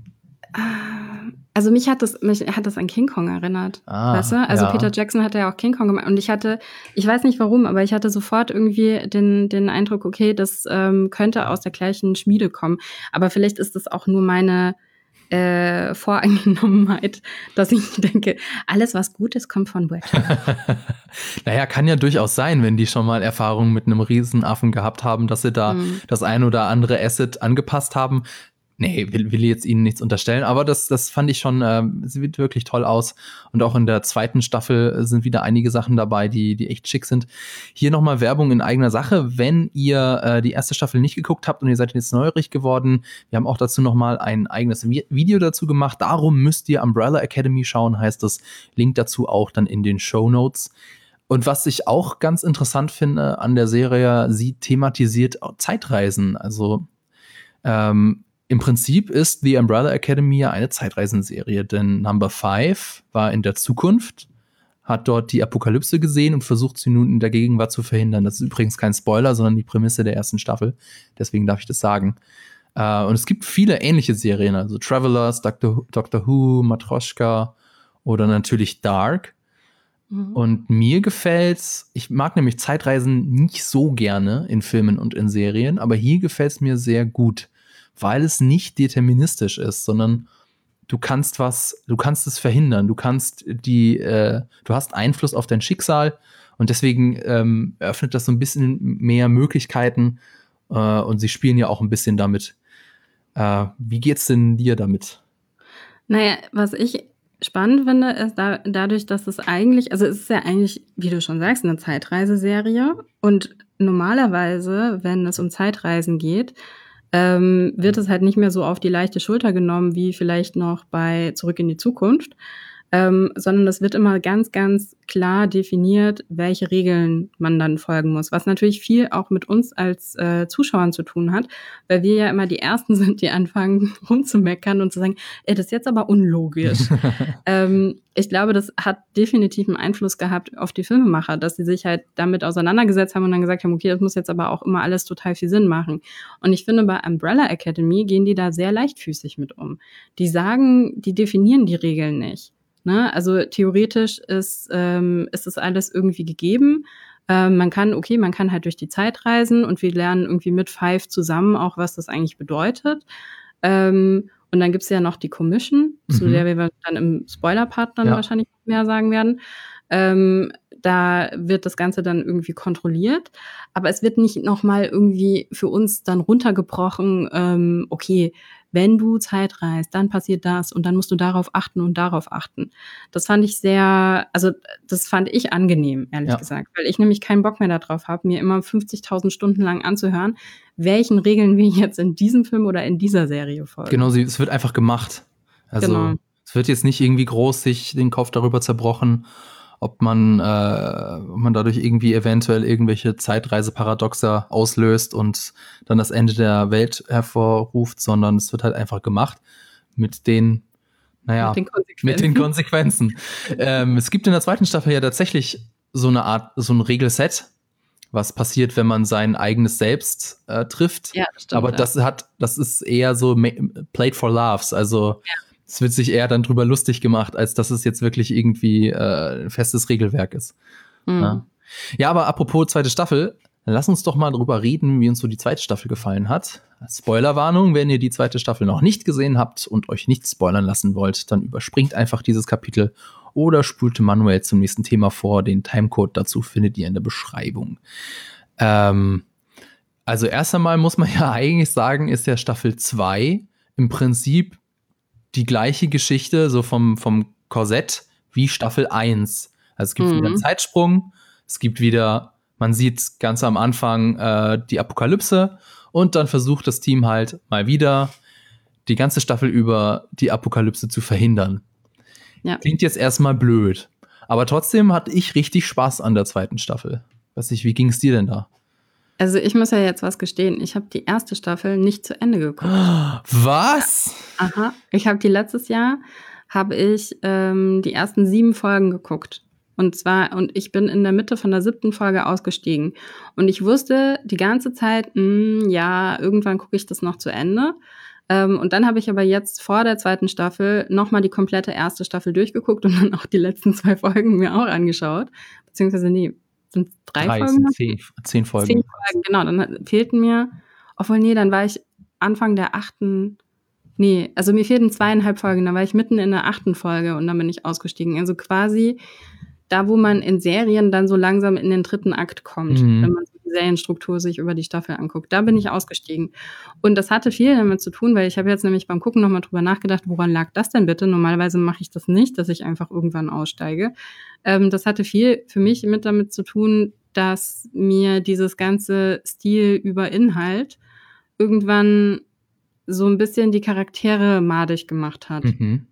Also mich hat das an King Kong erinnert. Weißt du? Also ja. Peter Jackson hatte ja auch King Kong gemacht. Und ich weiß nicht warum, aber ich hatte sofort irgendwie den Eindruck, okay, das könnte aus der gleichen Schmiede kommen. Aber vielleicht ist das auch nur meine Voreingenommenheit, dass ich denke, alles, was gut ist, kommt von Weta.
Naja, kann ja durchaus sein, wenn die schon mal Erfahrungen mit einem Riesenaffen gehabt haben, dass sie da das ein oder andere Asset angepasst haben. Nee, will jetzt Ihnen nichts unterstellen, aber das fand ich schon, sieht wirklich toll aus. Und auch in der zweiten Staffel sind wieder einige Sachen dabei, die echt schick sind. Hier nochmal Werbung in eigener Sache. Wenn ihr die erste Staffel nicht geguckt habt und ihr seid jetzt neugierig geworden, wir haben auch dazu nochmal ein eigenes Video dazu gemacht. Darum müsst ihr Umbrella Academy schauen, heißt das. Link dazu auch dann in den Shownotes. Und was ich auch ganz interessant finde an der Serie, sie thematisiert Zeitreisen. Also im Prinzip ist The Umbrella Academy ja eine Zeitreisenserie, denn Number 5 war in der Zukunft, hat dort die Apokalypse gesehen und versucht sie nun in der Gegenwart zu verhindern. Das ist übrigens kein Spoiler, sondern die Prämisse der ersten Staffel. Deswegen darf ich das sagen. Und es gibt viele ähnliche Serien, also Travelers, Doctor Who, Matroschka oder natürlich Dark. Und mir gefällt's, ich mag nämlich Zeitreisen nicht so gerne in Filmen und in Serien, aber hier gefällt's mir sehr gut, weil es nicht deterministisch ist, sondern du kannst es verhindern, du hast Einfluss auf dein Schicksal und deswegen eröffnet das so ein bisschen mehr Möglichkeiten und sie spielen ja auch ein bisschen damit. Wie geht's denn dir damit?
Naja, was ich spannend finde, ist dadurch, dass es eigentlich, also es ist ja eigentlich, wie du schon sagst, eine Zeitreiseserie und normalerweise, wenn es um Zeitreisen geht, wird es halt nicht mehr so auf die leichte Schulter genommen, wie vielleicht noch bei Zurück in die Zukunft, sondern es wird immer ganz, ganz klar definiert, welche Regeln man dann folgen muss, was natürlich viel auch mit uns als Zuschauern zu tun hat, weil wir ja immer die Ersten sind, die anfangen rumzumeckern und zu sagen, das ist jetzt aber unlogisch. Ich glaube, das hat definitiv einen Einfluss gehabt auf die Filmemacher, dass sie sich halt damit auseinandergesetzt haben und dann gesagt haben, okay, das muss jetzt aber auch immer alles total viel Sinn machen. Und ich finde, bei Umbrella Academy gehen die da sehr leichtfüßig mit um. Die definieren die Regeln nicht. Ne? Also theoretisch ist das alles irgendwie gegeben. Man kann halt durch die Zeit reisen und wir lernen irgendwie mit Five zusammen auch, was das eigentlich bedeutet. Und dann gibt's ja noch die Commission, zu der wir dann im Spoiler-Part dann wahrscheinlich mehr sagen werden. Da wird das Ganze dann irgendwie kontrolliert. Aber es wird nicht nochmal irgendwie für uns dann runtergebrochen, okay, wenn du Zeit reist, dann passiert das und dann musst du darauf achten und darauf achten. Das fand ich angenehm, ehrlich gesagt, weil ich nämlich keinen Bock mehr darauf habe, mir immer 50.000 Stunden lang anzuhören, welchen Regeln wir jetzt in diesem Film oder in dieser Serie folgen.
Genau, es wird einfach gemacht. Also es wird jetzt nicht irgendwie groß sich den Kopf darüber zerbrochen, ob man dadurch irgendwie eventuell irgendwelche Zeitreiseparadoxa auslöst und dann das Ende der Welt hervorruft, sondern es wird halt einfach gemacht mit den Konsequenzen. Es gibt in der zweiten Staffel ja tatsächlich so ein Regelset, was passiert, wenn man sein eigenes Selbst trifft.
Ja, das stimmt.
Aber das ist eher so played for laughs, also es wird sich eher dann drüber lustig gemacht, als dass es jetzt wirklich irgendwie ein festes Regelwerk ist. Ja, aber apropos zweite Staffel, lass uns doch mal drüber reden, wie uns so die zweite Staffel gefallen hat. Spoilerwarnung, wenn ihr die zweite Staffel noch nicht gesehen habt und euch nicht spoilern lassen wollt, dann überspringt einfach dieses Kapitel oder spult manuell zum nächsten Thema vor. Den Timecode dazu findet ihr in der Beschreibung. Also erst einmal muss man ja eigentlich sagen, ist ja Staffel 2 im Prinzip die gleiche Geschichte, so vom Korsett wie Staffel 1. Also es gibt wieder einen Zeitsprung, es gibt wieder, man sieht ganz am Anfang die Apokalypse und dann versucht das Team halt mal wieder die ganze Staffel über die Apokalypse zu verhindern. Ja. Klingt jetzt erstmal blöd, aber trotzdem hatte ich richtig Spaß an der zweiten Staffel. Weiß nicht, wie ging es dir denn da?
Also ich muss ja jetzt was gestehen, ich habe die erste Staffel nicht zu Ende geguckt.
Was?
Aha, letztes Jahr die ersten 7 Folgen geguckt. Und ich bin in der Mitte von der 7. Folge ausgestiegen. Und ich wusste die ganze Zeit, irgendwann gucke ich das noch zu Ende. Und dann habe ich aber jetzt vor der zweiten Staffel nochmal die komplette erste Staffel durchgeguckt und dann auch die letzten 2 Folgen mir auch angeschaut. Beziehungsweise sind 3 Folgen?
10 Folgen.
10 Folgen, genau. Dann fehlten mir, dann war ich Anfang der 8. Also mir fehlten 2,5 Folgen. Dann war ich mitten in der 8. Folge und dann bin ich ausgestiegen. Also quasi da, wo man in Serien dann so langsam in den 3. Akt kommt, wenn man die Serienstruktur sich über die Staffel anguckt. Da bin ich ausgestiegen. Und das hatte viel damit zu tun, weil ich habe jetzt nämlich beim Gucken nochmal drüber nachgedacht, woran lag das denn bitte? Normalerweise mache ich das nicht, dass ich einfach irgendwann aussteige. Das hatte viel für mich damit zu tun, dass mir dieses ganze Stil über Inhalt irgendwann so ein bisschen die Charaktere madig gemacht hat.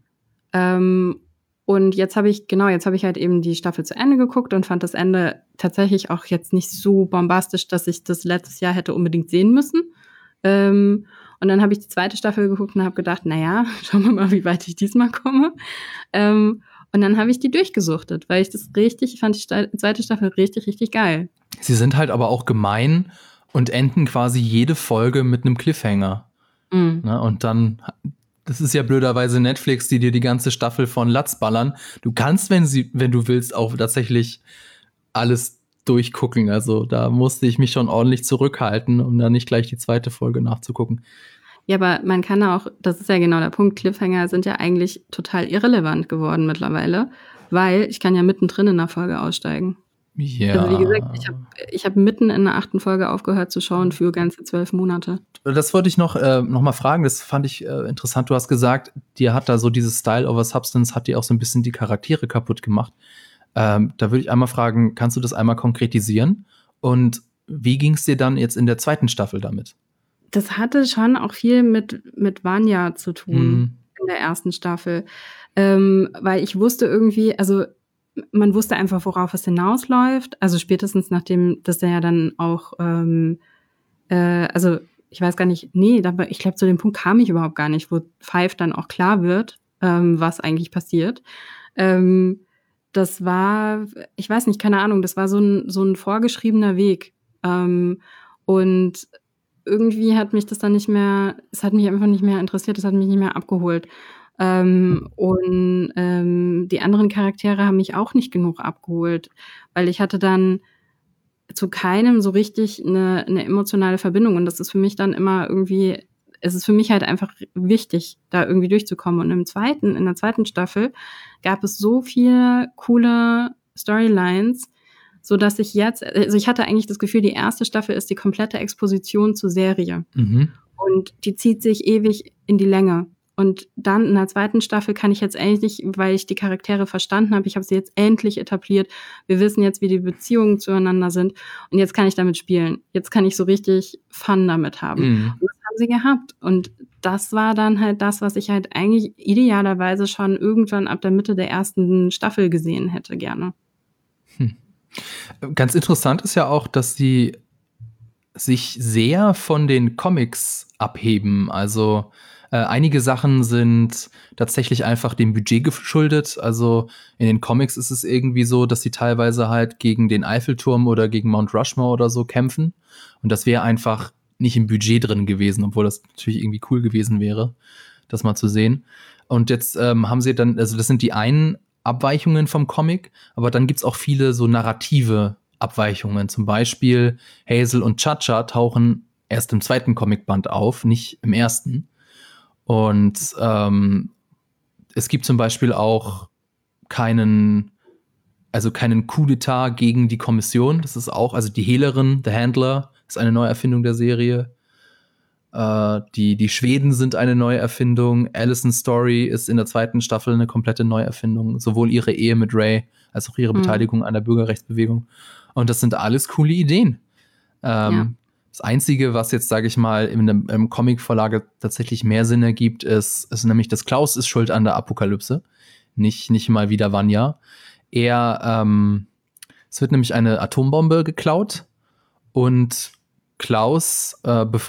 Und jetzt habe ich halt eben die Staffel zu Ende geguckt und fand das Ende tatsächlich auch jetzt nicht so bombastisch, dass ich das letztes Jahr hätte unbedingt sehen müssen. Und dann habe ich die zweite Staffel geguckt und habe gedacht, schauen wir mal, wie weit ich diesmal komme. Und dann habe ich die durchgesuchtet, weil ich fand die zweite Staffel richtig, richtig geil.
Sie sind halt aber auch gemein und enden quasi jede Folge mit einem Cliffhanger. Na, und dann, das ist ja blöderweise Netflix, die dir die ganze Staffel von Latz ballern. Du kannst, wenn du willst, auch tatsächlich alles durchgucken. Also da musste ich mich schon ordentlich zurückhalten, um dann nicht gleich die zweite Folge nachzugucken.
Ja, aber man kann auch, das ist ja genau der Punkt, Cliffhanger sind ja eigentlich total irrelevant geworden mittlerweile, weil ich kann ja mittendrin in der Folge aussteigen. Also wie gesagt,
Ja.
ich hab mitten in der 8. Folge aufgehört zu schauen für ganze 12 Monate.
Das wollte ich noch mal fragen, das fand ich interessant. Du hast gesagt, dir hat da so dieses Style over Substance, hat dir auch so ein bisschen die Charaktere kaputt gemacht. Da würde ich einmal fragen, kannst du das einmal konkretisieren? Und wie ging es dir dann jetzt in der 2. Staffel damit?
Das hatte schon auch viel mit Vanya zu tun
Mhm.
in der 1. Staffel. Weil ich wusste irgendwie, also man wusste einfach, worauf es hinausläuft. Also spätestens nachdem, dass der ja dann auch, also ich weiß gar nicht, nee, ich glaube, zu dem Punkt kam ich überhaupt gar nicht, wo Five dann auch klar wird, was eigentlich passiert. Das war, ich weiß nicht, keine Ahnung, das war so ein vorgeschriebener Weg. Und irgendwie hat mich das dann nicht mehr, es hat mich einfach nicht mehr interessiert, es hat mich nicht mehr abgeholt. Die anderen Charaktere haben mich auch nicht genug abgeholt, weil ich hatte dann zu keinem so richtig eine emotionale Verbindung. Und das ist für mich dann immer irgendwie, es ist für mich halt einfach wichtig, da irgendwie durchzukommen. Und in der 2. Staffel gab es so viele coole Storylines, so dass ich jetzt, also ich hatte eigentlich das Gefühl, die 1. Staffel ist die komplette Exposition zur Serie.
Mhm.
Und die zieht sich ewig in die Länge. Und dann in der 2. Staffel kann ich jetzt endlich, weil ich die Charaktere verstanden habe, ich habe sie jetzt endlich etabliert. Wir wissen jetzt, wie die Beziehungen zueinander sind. Und jetzt kann ich damit spielen. Jetzt kann ich so richtig Fun damit haben.
Mhm.
Und das haben sie gehabt. Und das war dann halt das, was ich halt eigentlich idealerweise schon irgendwann ab der Mitte der 1. Staffel gesehen hätte, gerne.
Ganz interessant ist ja auch, dass sie sich sehr von den Comics abheben. Also einige Sachen sind tatsächlich einfach dem Budget geschuldet. Also in den Comics ist es irgendwie so, dass sie teilweise halt gegen den Eiffelturm oder gegen Mount Rushmore oder so kämpfen. Und das wäre einfach nicht im Budget drin gewesen, obwohl das natürlich irgendwie cool gewesen wäre, das mal zu sehen. Und jetzt haben sie dann, also das sind die einen Abweichungen vom Comic, aber dann gibt's auch viele so narrative Abweichungen. Zum Beispiel Hazel und Cha-Cha tauchen erst im 2. Comicband auf, nicht im 1. Und es gibt zum Beispiel auch keinen Coup d'etat gegen die Kommission. Das ist auch, also die Hehlerin, The Handler, ist eine Neuerfindung der Serie. Die Schweden sind eine Neuerfindung. Alison's Story ist in der 2. Staffel eine komplette Neuerfindung. Sowohl ihre Ehe mit Ray als auch ihre Beteiligung an der Bürgerrechtsbewegung. Und das sind alles coole Ideen.
Ja.
Das Einzige, was jetzt, sage ich mal, im Comic-Verlage tatsächlich mehr Sinn ergibt, ist nämlich, dass Klaus ist schuld an der Apokalypse. Nicht mal wieder Vanya. Es wird nämlich eine Atombombe geklaut und Klaus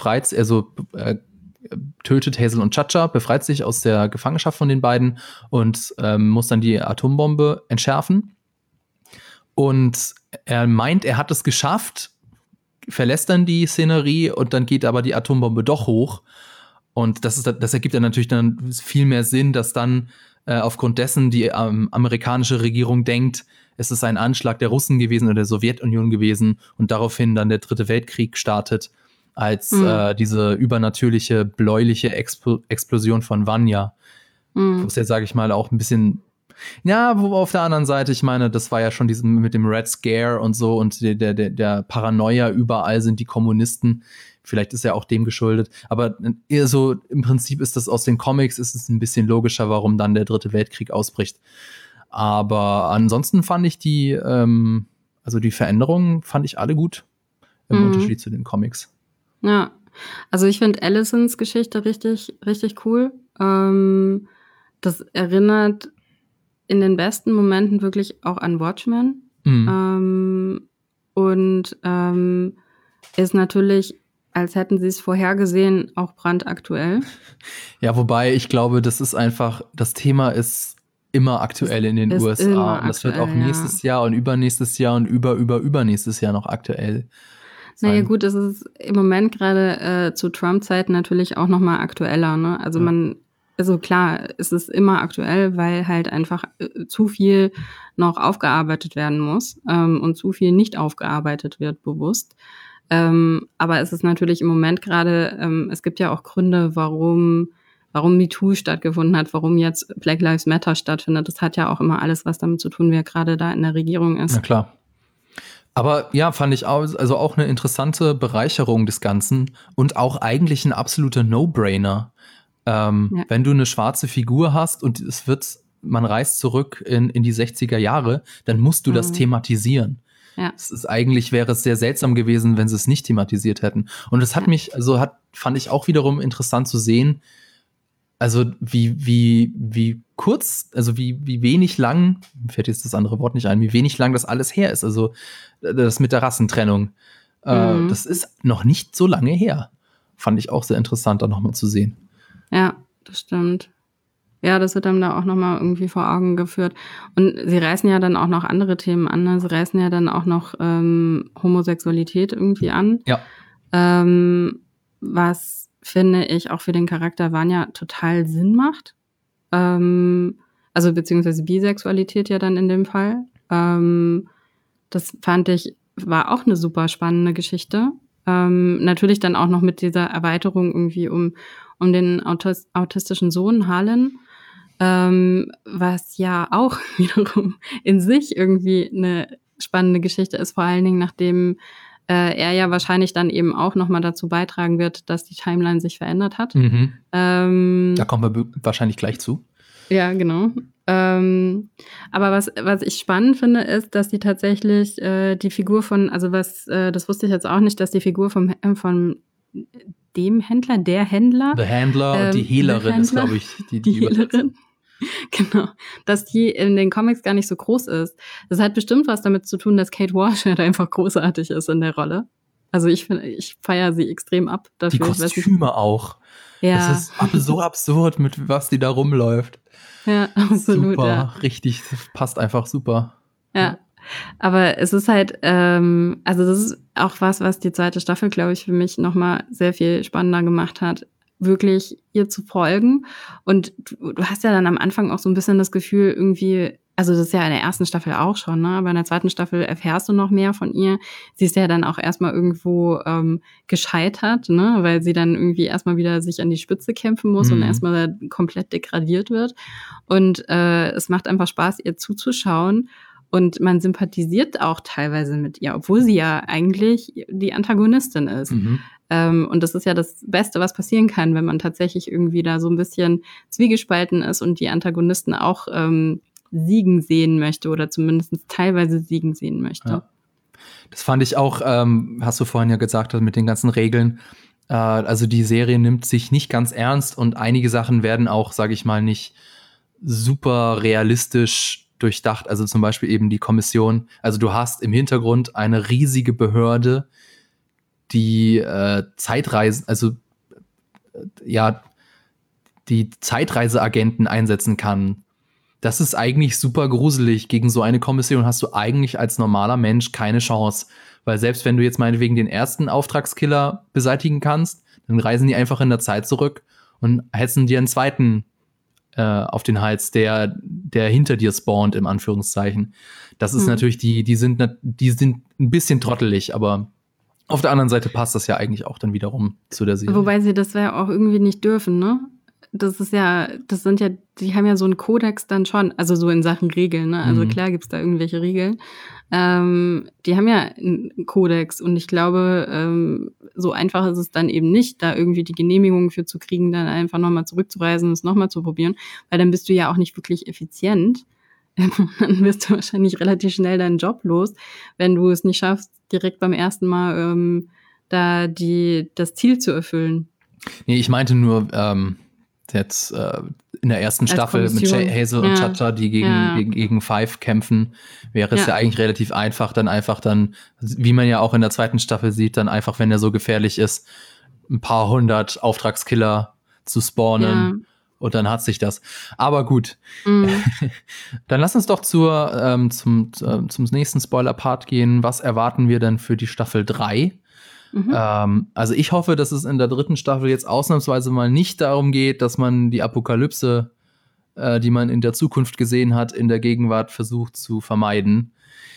tötet Hazel und Cha-Cha, befreit sich aus der Gefangenschaft von den beiden und muss dann die Atombombe entschärfen. Und er meint, er hat es geschafft, verlässt dann die Szenerie und dann geht aber die Atombombe doch hoch. Und das ergibt dann natürlich dann viel mehr Sinn, dass dann aufgrund dessen die amerikanische Regierung denkt, es ist ein Anschlag der Russen gewesen oder der Sowjetunion gewesen und daraufhin dann der 3. Weltkrieg startet, als diese übernatürliche, bläuliche Explosion von Vanya. Wo es ja, sage ich mal, auch ein bisschen, ja, wo auf der anderen Seite, ich meine, das war ja schon diesen mit dem Red Scare und so und der Paranoia, überall sind die Kommunisten. Vielleicht ist er auch dem geschuldet. Aber eher so, im Prinzip ist das aus den Comics, ist es ein bisschen logischer, warum dann der 3. Weltkrieg ausbricht. Aber ansonsten fand ich die Veränderungen fand ich alle gut. Im Unterschied zu den Comics.
Ja, also ich finde Alisons Geschichte richtig, richtig cool. Das erinnert in den besten Momenten wirklich auch an Watchmen. Ist natürlich, als hätten sie es vorhergesehen, auch brandaktuell.
Ja, wobei ich glaube, das Thema ist immer aktuell in den USA. Und das wird auch nächstes Jahr und übernächstes Jahr und übernächstes Jahr noch aktuell sein.
Naja gut, es ist im Moment gerade zu Trump-Zeiten natürlich auch noch mal aktueller. Ne? Also klar, es ist immer aktuell, weil halt einfach zu viel noch aufgearbeitet werden muss und zu viel nicht aufgearbeitet wird bewusst. Aber es ist natürlich im Moment gerade, es gibt ja auch Gründe, warum MeToo stattgefunden hat, warum jetzt Black Lives Matter stattfindet. Das hat ja auch immer alles was damit zu tun, wer gerade da in der Regierung ist.
Na klar. Aber ja, fand ich auch eine interessante Bereicherung des Ganzen und auch eigentlich ein absoluter No-Brainer. Wenn du eine schwarze Figur hast und man reist zurück in die 60er Jahre, dann musst du das thematisieren.
Ja.
Wäre es sehr seltsam gewesen, wenn sie es nicht thematisiert hätten. Und das fand ich auch wiederum interessant zu sehen, also wie kurz, also wie wenig lang, mir fällt jetzt das andere Wort nicht ein, wie wenig lang das alles her ist. Also das mit der Rassentrennung. Das ist noch nicht so lange her. Fand ich auch sehr interessant, da nochmal zu sehen.
Ja, das stimmt. Ja, das wird einem da auch nochmal irgendwie vor Augen geführt. Und sie reißen ja dann auch noch andere Themen an. Ne? Sie reißen ja dann auch noch Homosexualität irgendwie an.
Ja.
Was, finde ich, auch für den Charakter Vanya total Sinn macht. Also beziehungsweise Bisexualität ja dann in dem Fall. Das fand ich, war auch eine super spannende Geschichte. Natürlich dann auch noch mit dieser Erweiterung irgendwie um den autistischen Sohn Harlan. Was ja auch wiederum in sich irgendwie eine spannende Geschichte ist, vor allen Dingen nachdem er ja wahrscheinlich dann eben auch nochmal dazu beitragen wird, dass die Timeline sich verändert hat.
Da kommen wir wahrscheinlich gleich zu.
Ja, genau. Aber was ich spannend finde, ist, dass die tatsächlich die Figur von, also das wusste ich jetzt auch nicht, dass die Figur von dem Händler, der Händler.
The Handler und die Hehlerin ist, glaube ich, die
Hehlerin. Genau, dass die in den Comics gar nicht so groß ist. Das hat bestimmt was damit zu tun, dass Kate Walsh halt einfach großartig ist in der Rolle. Also ich feiere sie extrem ab dafür.
Die Kostüme auch.
Ja.
Das ist so absurd, mit was die da rumläuft.
Ja, absolut.
Super,
ja.
richtig, passt einfach super.
Ja, aber es ist halt, also das ist auch was die zweite Staffel, glaube ich, für mich nochmal sehr viel spannender gemacht hat, wirklich ihr zu folgen. Und du hast ja dann am Anfang auch so ein bisschen das Gefühl irgendwie, also das ist ja in der ersten Staffel auch schon, ne? Aber in der zweiten Staffel erfährst du noch mehr von ihr. Sie ist ja dann auch erstmal irgendwo gescheitert, ne? Weil sie dann irgendwie erstmal wieder sich an die Spitze kämpfen muss und erstmal komplett degradiert wird. Und es macht einfach Spaß, ihr zuzuschauen. Und man sympathisiert auch teilweise mit ihr, obwohl sie ja eigentlich die Antagonistin ist. Und das ist ja das Beste, was passieren kann, wenn man tatsächlich irgendwie da so ein bisschen zwiegespalten ist und die Antagonisten auch siegen sehen möchte oder zumindest teilweise siegen sehen möchte.
Ja. Das fand ich auch, hast du vorhin ja gesagt, mit den ganzen Regeln. Also die Serie nimmt sich nicht ganz ernst und einige Sachen werden auch, sage ich mal, nicht super realistisch durchdacht. Also zum Beispiel eben die Kommission. Also du hast im Hintergrund eine riesige Behörde, die die Zeitreiseagenten einsetzen kann. Das ist eigentlich super gruselig. Gegen so eine Kommission hast du eigentlich als normaler Mensch keine Chance. Weil selbst wenn du jetzt meinetwegen den ersten Auftragskiller beseitigen kannst, dann reisen die einfach in der Zeit zurück und hetzen dir einen zweiten auf den Hals, der hinter dir spawnt, im Anführungszeichen. Das ist natürlich, die sind ein bisschen trottelig, aber auf der anderen Seite passt das ja eigentlich auch dann wiederum zu der Serie.
Wobei sie das ja auch irgendwie nicht dürfen, ne? Die haben ja so einen Kodex dann schon, also so in Sachen Regeln, ne? Also klar gibt's da irgendwelche Regeln. Die haben ja einen Kodex und ich glaube, so einfach ist es dann eben nicht, da irgendwie die Genehmigung für zu kriegen, dann einfach nochmal zurückzureisen und es nochmal zu probieren, weil dann bist du ja auch nicht wirklich effizient. Dann wirst du wahrscheinlich relativ schnell deinen Job los, wenn du es nicht schaffst, direkt beim ersten Mal das Ziel zu erfüllen.
Nee, ich meinte nur, jetzt in der ersten Staffel mit Hazel und Chacha, die gegen Five kämpfen, wäre es ja eigentlich relativ einfach, wie man ja auch in der zweiten Staffel sieht, dann einfach, wenn er so gefährlich ist, ein paar hundert Auftragskiller zu spawnen und dann hat sich das. Aber gut. Dann lass uns doch zum nächsten Spoiler-Part gehen. Was erwarten wir denn für die Staffel 3? Also ich hoffe, dass es in der dritten Staffel jetzt ausnahmsweise mal nicht darum geht, dass man die Apokalypse, die man in der Zukunft gesehen hat, in der Gegenwart versucht zu vermeiden.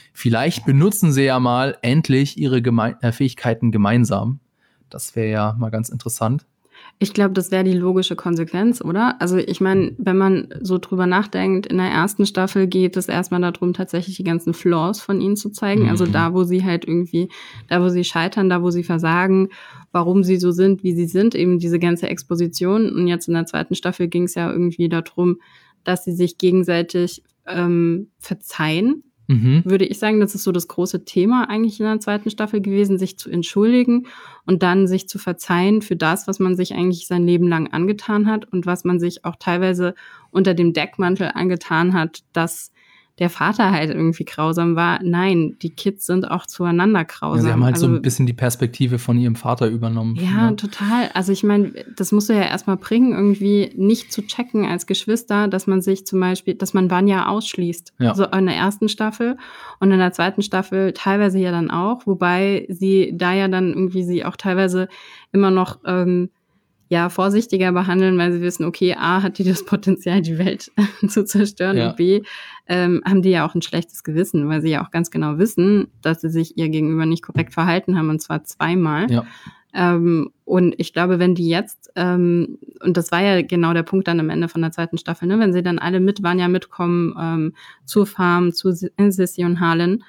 vielleicht benutzen sie ja mal endlich ihre Fähigkeiten gemeinsam. Das wäre ja mal ganz interessant.
Ich glaube, das wäre die logische Konsequenz, oder? Also ich meine, wenn man so drüber nachdenkt, in der ersten Staffel geht es erstmal darum, tatsächlich die ganzen Flaws von ihnen zu zeigen. Also da, wo sie halt irgendwie, da, wo sie scheitern, da, wo sie versagen, warum sie so sind, wie sie sind, eben diese ganze Exposition. Und jetzt in der zweiten Staffel ging es ja irgendwie darum, dass sie sich gegenseitig verzeihen. Würde ich sagen, das ist so das große Thema eigentlich in der zweiten Staffel gewesen, sich zu entschuldigen und dann sich zu verzeihen für das, was man sich eigentlich sein Leben lang angetan hat und was man sich auch teilweise unter dem Deckmantel angetan hat, dass der Vater halt irgendwie grausam war. Nein, die Kids sind auch zueinander grausam.
Ja, sie haben halt so ein bisschen die Perspektive von ihrem Vater übernommen.
Ja, total. Also ich meine, das musst du ja erstmal bringen, irgendwie nicht zu checken als Geschwister, dass man sich zum Beispiel, dass man Vanya ausschließt. Ja. Also in der ersten Staffel und in der zweiten Staffel teilweise ja dann auch, wobei sie da ja dann irgendwie sie auch teilweise immer noch vorsichtiger behandeln, weil sie wissen, okay, A, hat die das Potenzial, die Welt zu zerstören und B, haben die ja auch ein schlechtes Gewissen, weil sie ja auch ganz genau wissen, dass sie sich ihr gegenüber nicht korrekt verhalten haben, und zwar zweimal. Ja. Und ich glaube, wenn die jetzt, und das war ja genau der Punkt dann am Ende von der zweiten Staffel, ne, wenn sie dann alle mit Vanya mitkommen, zur Farm, zu Sissy und Harlan,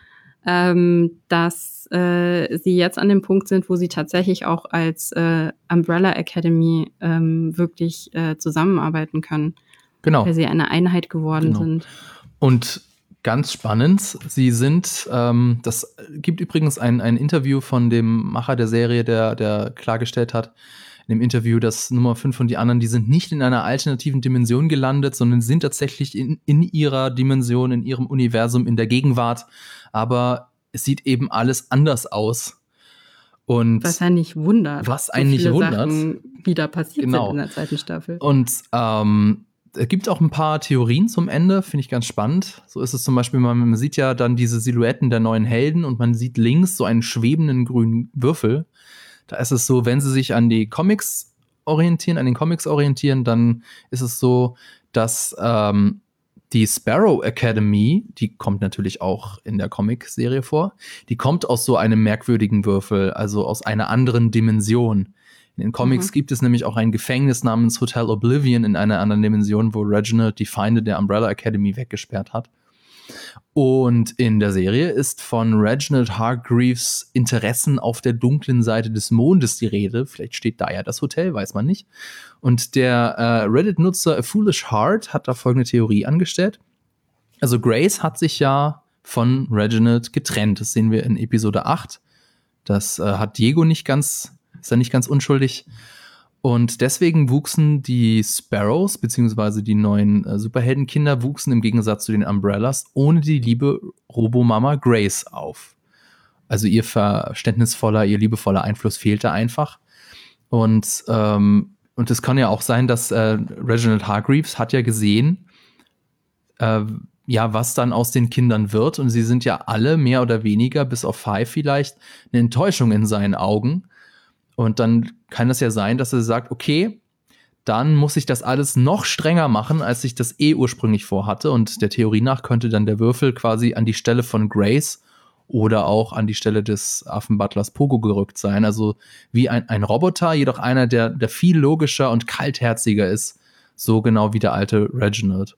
dass sie jetzt an dem Punkt sind, wo sie tatsächlich auch als Umbrella Academy wirklich zusammenarbeiten können.
Genau.
Weil sie eine Einheit geworden sind.
Und ganz spannend, sie sind, das gibt übrigens ein Interview von dem Macher der Serie, der klargestellt hat, in dem Interview, dass Nummer 5 und die anderen, die sind nicht in einer alternativen Dimension gelandet, sondern sind tatsächlich in ihrer Dimension, in ihrem Universum, in der Gegenwart. Aber es sieht eben alles anders aus. Und
was einen nicht wundert.
Was einen nicht wundert.
Sachen wieder passiert sind in der zweiten Staffel.
Und es gibt auch ein paar Theorien zum Ende, finde ich ganz spannend. So ist es zum Beispiel, man sieht ja dann diese Silhouetten der neuen Helden und man sieht links so einen schwebenden grünen Würfel. Da ist es so, wenn sie sich an den Comics orientieren, dann ist es so, dass die Sparrow Academy, die kommt natürlich auch in der Comic-Serie vor, die kommt aus so einem merkwürdigen Würfel, also aus einer anderen Dimension. In den Comics gibt es nämlich auch ein Gefängnis namens Hotel Oblivion in einer anderen Dimension, wo Reginald die Feinde der Umbrella Academy weggesperrt hat. Und in der Serie ist von Reginald Hargreaves Interessen auf der dunklen Seite des Mondes die Rede. Vielleicht steht da ja das Hotel, weiß man nicht. Und der Reddit-Nutzer A Foolish Heart hat da folgende Theorie angestellt. Also Grace hat sich ja von Reginald getrennt. Das sehen wir in Episode 8. Das hat Diego ist ja nicht ganz unschuldig. Und deswegen wuchsen die Sparrows, beziehungsweise die neuen Superheldenkinder, wuchsen im Gegensatz zu den Umbrellas ohne die liebe Robomama Grace auf. Also ihr ihr liebevoller Einfluss fehlte einfach. Und es kann ja auch sein, dass Reginald Hargreaves hat ja gesehen, was dann aus den Kindern wird. Und sie sind ja alle mehr oder weniger, bis auf Five vielleicht, eine Enttäuschung in seinen Augen. Und dann kann es ja sein, dass er sagt, okay, dann muss ich das alles noch strenger machen, als ich das ursprünglich vorhatte. Und der Theorie nach könnte dann der Würfel quasi an die Stelle von Grace oder auch an die Stelle des Affenbutlers Pogo gerückt sein. Also wie ein Roboter, jedoch einer, der viel logischer und kaltherziger ist. So genau wie der alte Reginald.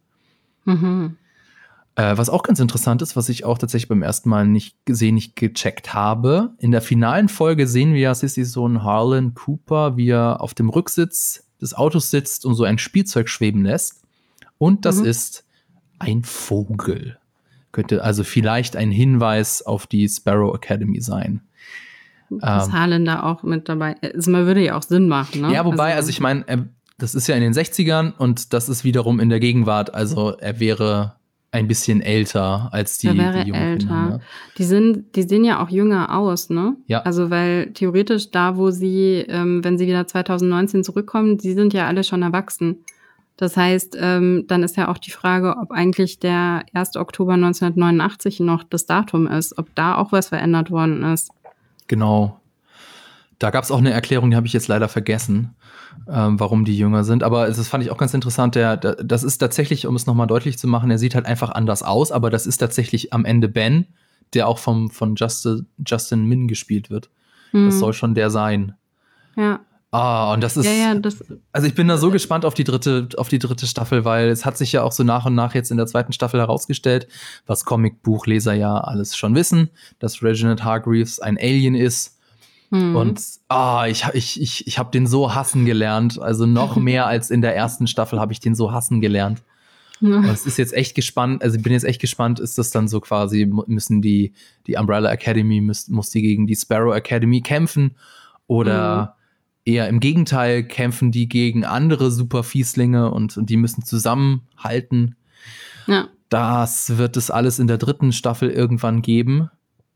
Was auch ganz interessant ist, was ich auch tatsächlich beim ersten Mal nicht gecheckt habe. In der finalen Folge sehen wir ja Sissys Sohn Harlan Cooper, wie er auf dem Rücksitz des Autos sitzt und so ein Spielzeug schweben lässt. Und das ist ein Vogel. Könnte also vielleicht ein Hinweis auf die Sparrow Academy sein.
Dass Harlan da auch mit dabei ist. Man würde ja auch Sinn machen, ne?
Ja, wobei, also ich meine, das ist ja in den 60ern und das ist wiederum in der Gegenwart. Also er wäre ein bisschen älter als die jungen
älter.
Kinder. Ne?
Die sehen ja auch jünger aus, ne?
Ja.
Also weil theoretisch da, wo sie, wenn sie wieder 2019 zurückkommen, die sind ja alle schon erwachsen. Das heißt, dann ist ja auch die Frage, ob eigentlich der 1. Oktober 1989 noch das Datum ist, ob da auch was verändert worden ist.
Genau. Da gab es auch eine Erklärung, die habe ich jetzt leider vergessen, warum die jünger sind. Aber das fand ich auch ganz interessant. Das ist tatsächlich, um es nochmal deutlich zu machen, er sieht halt einfach anders aus, aber das ist tatsächlich am Ende Ben, der auch von Justin Min gespielt wird. Das soll schon der sein.
Ja.
Und das ist. Also ich bin da so gespannt auf die dritte Staffel, weil es hat sich ja auch so nach und nach jetzt in der zweiten Staffel herausgestellt, was Comicbuchleser ja alles schon wissen, dass Reginald Hargreaves ein Alien ist. Und ich habe den so hassen gelernt. Also noch mehr als in der ersten Staffel habe ich den so hassen gelernt. Und es ist jetzt echt gespannt, also ich bin jetzt echt gespannt, ist das dann so quasi, müssen die Umbrella Academy, muss die gegen die Sparrow Academy kämpfen oder eher im Gegenteil, kämpfen die gegen andere Superfieslinge und die müssen zusammenhalten.
Ja.
Das wird es alles in der dritten Staffel irgendwann geben.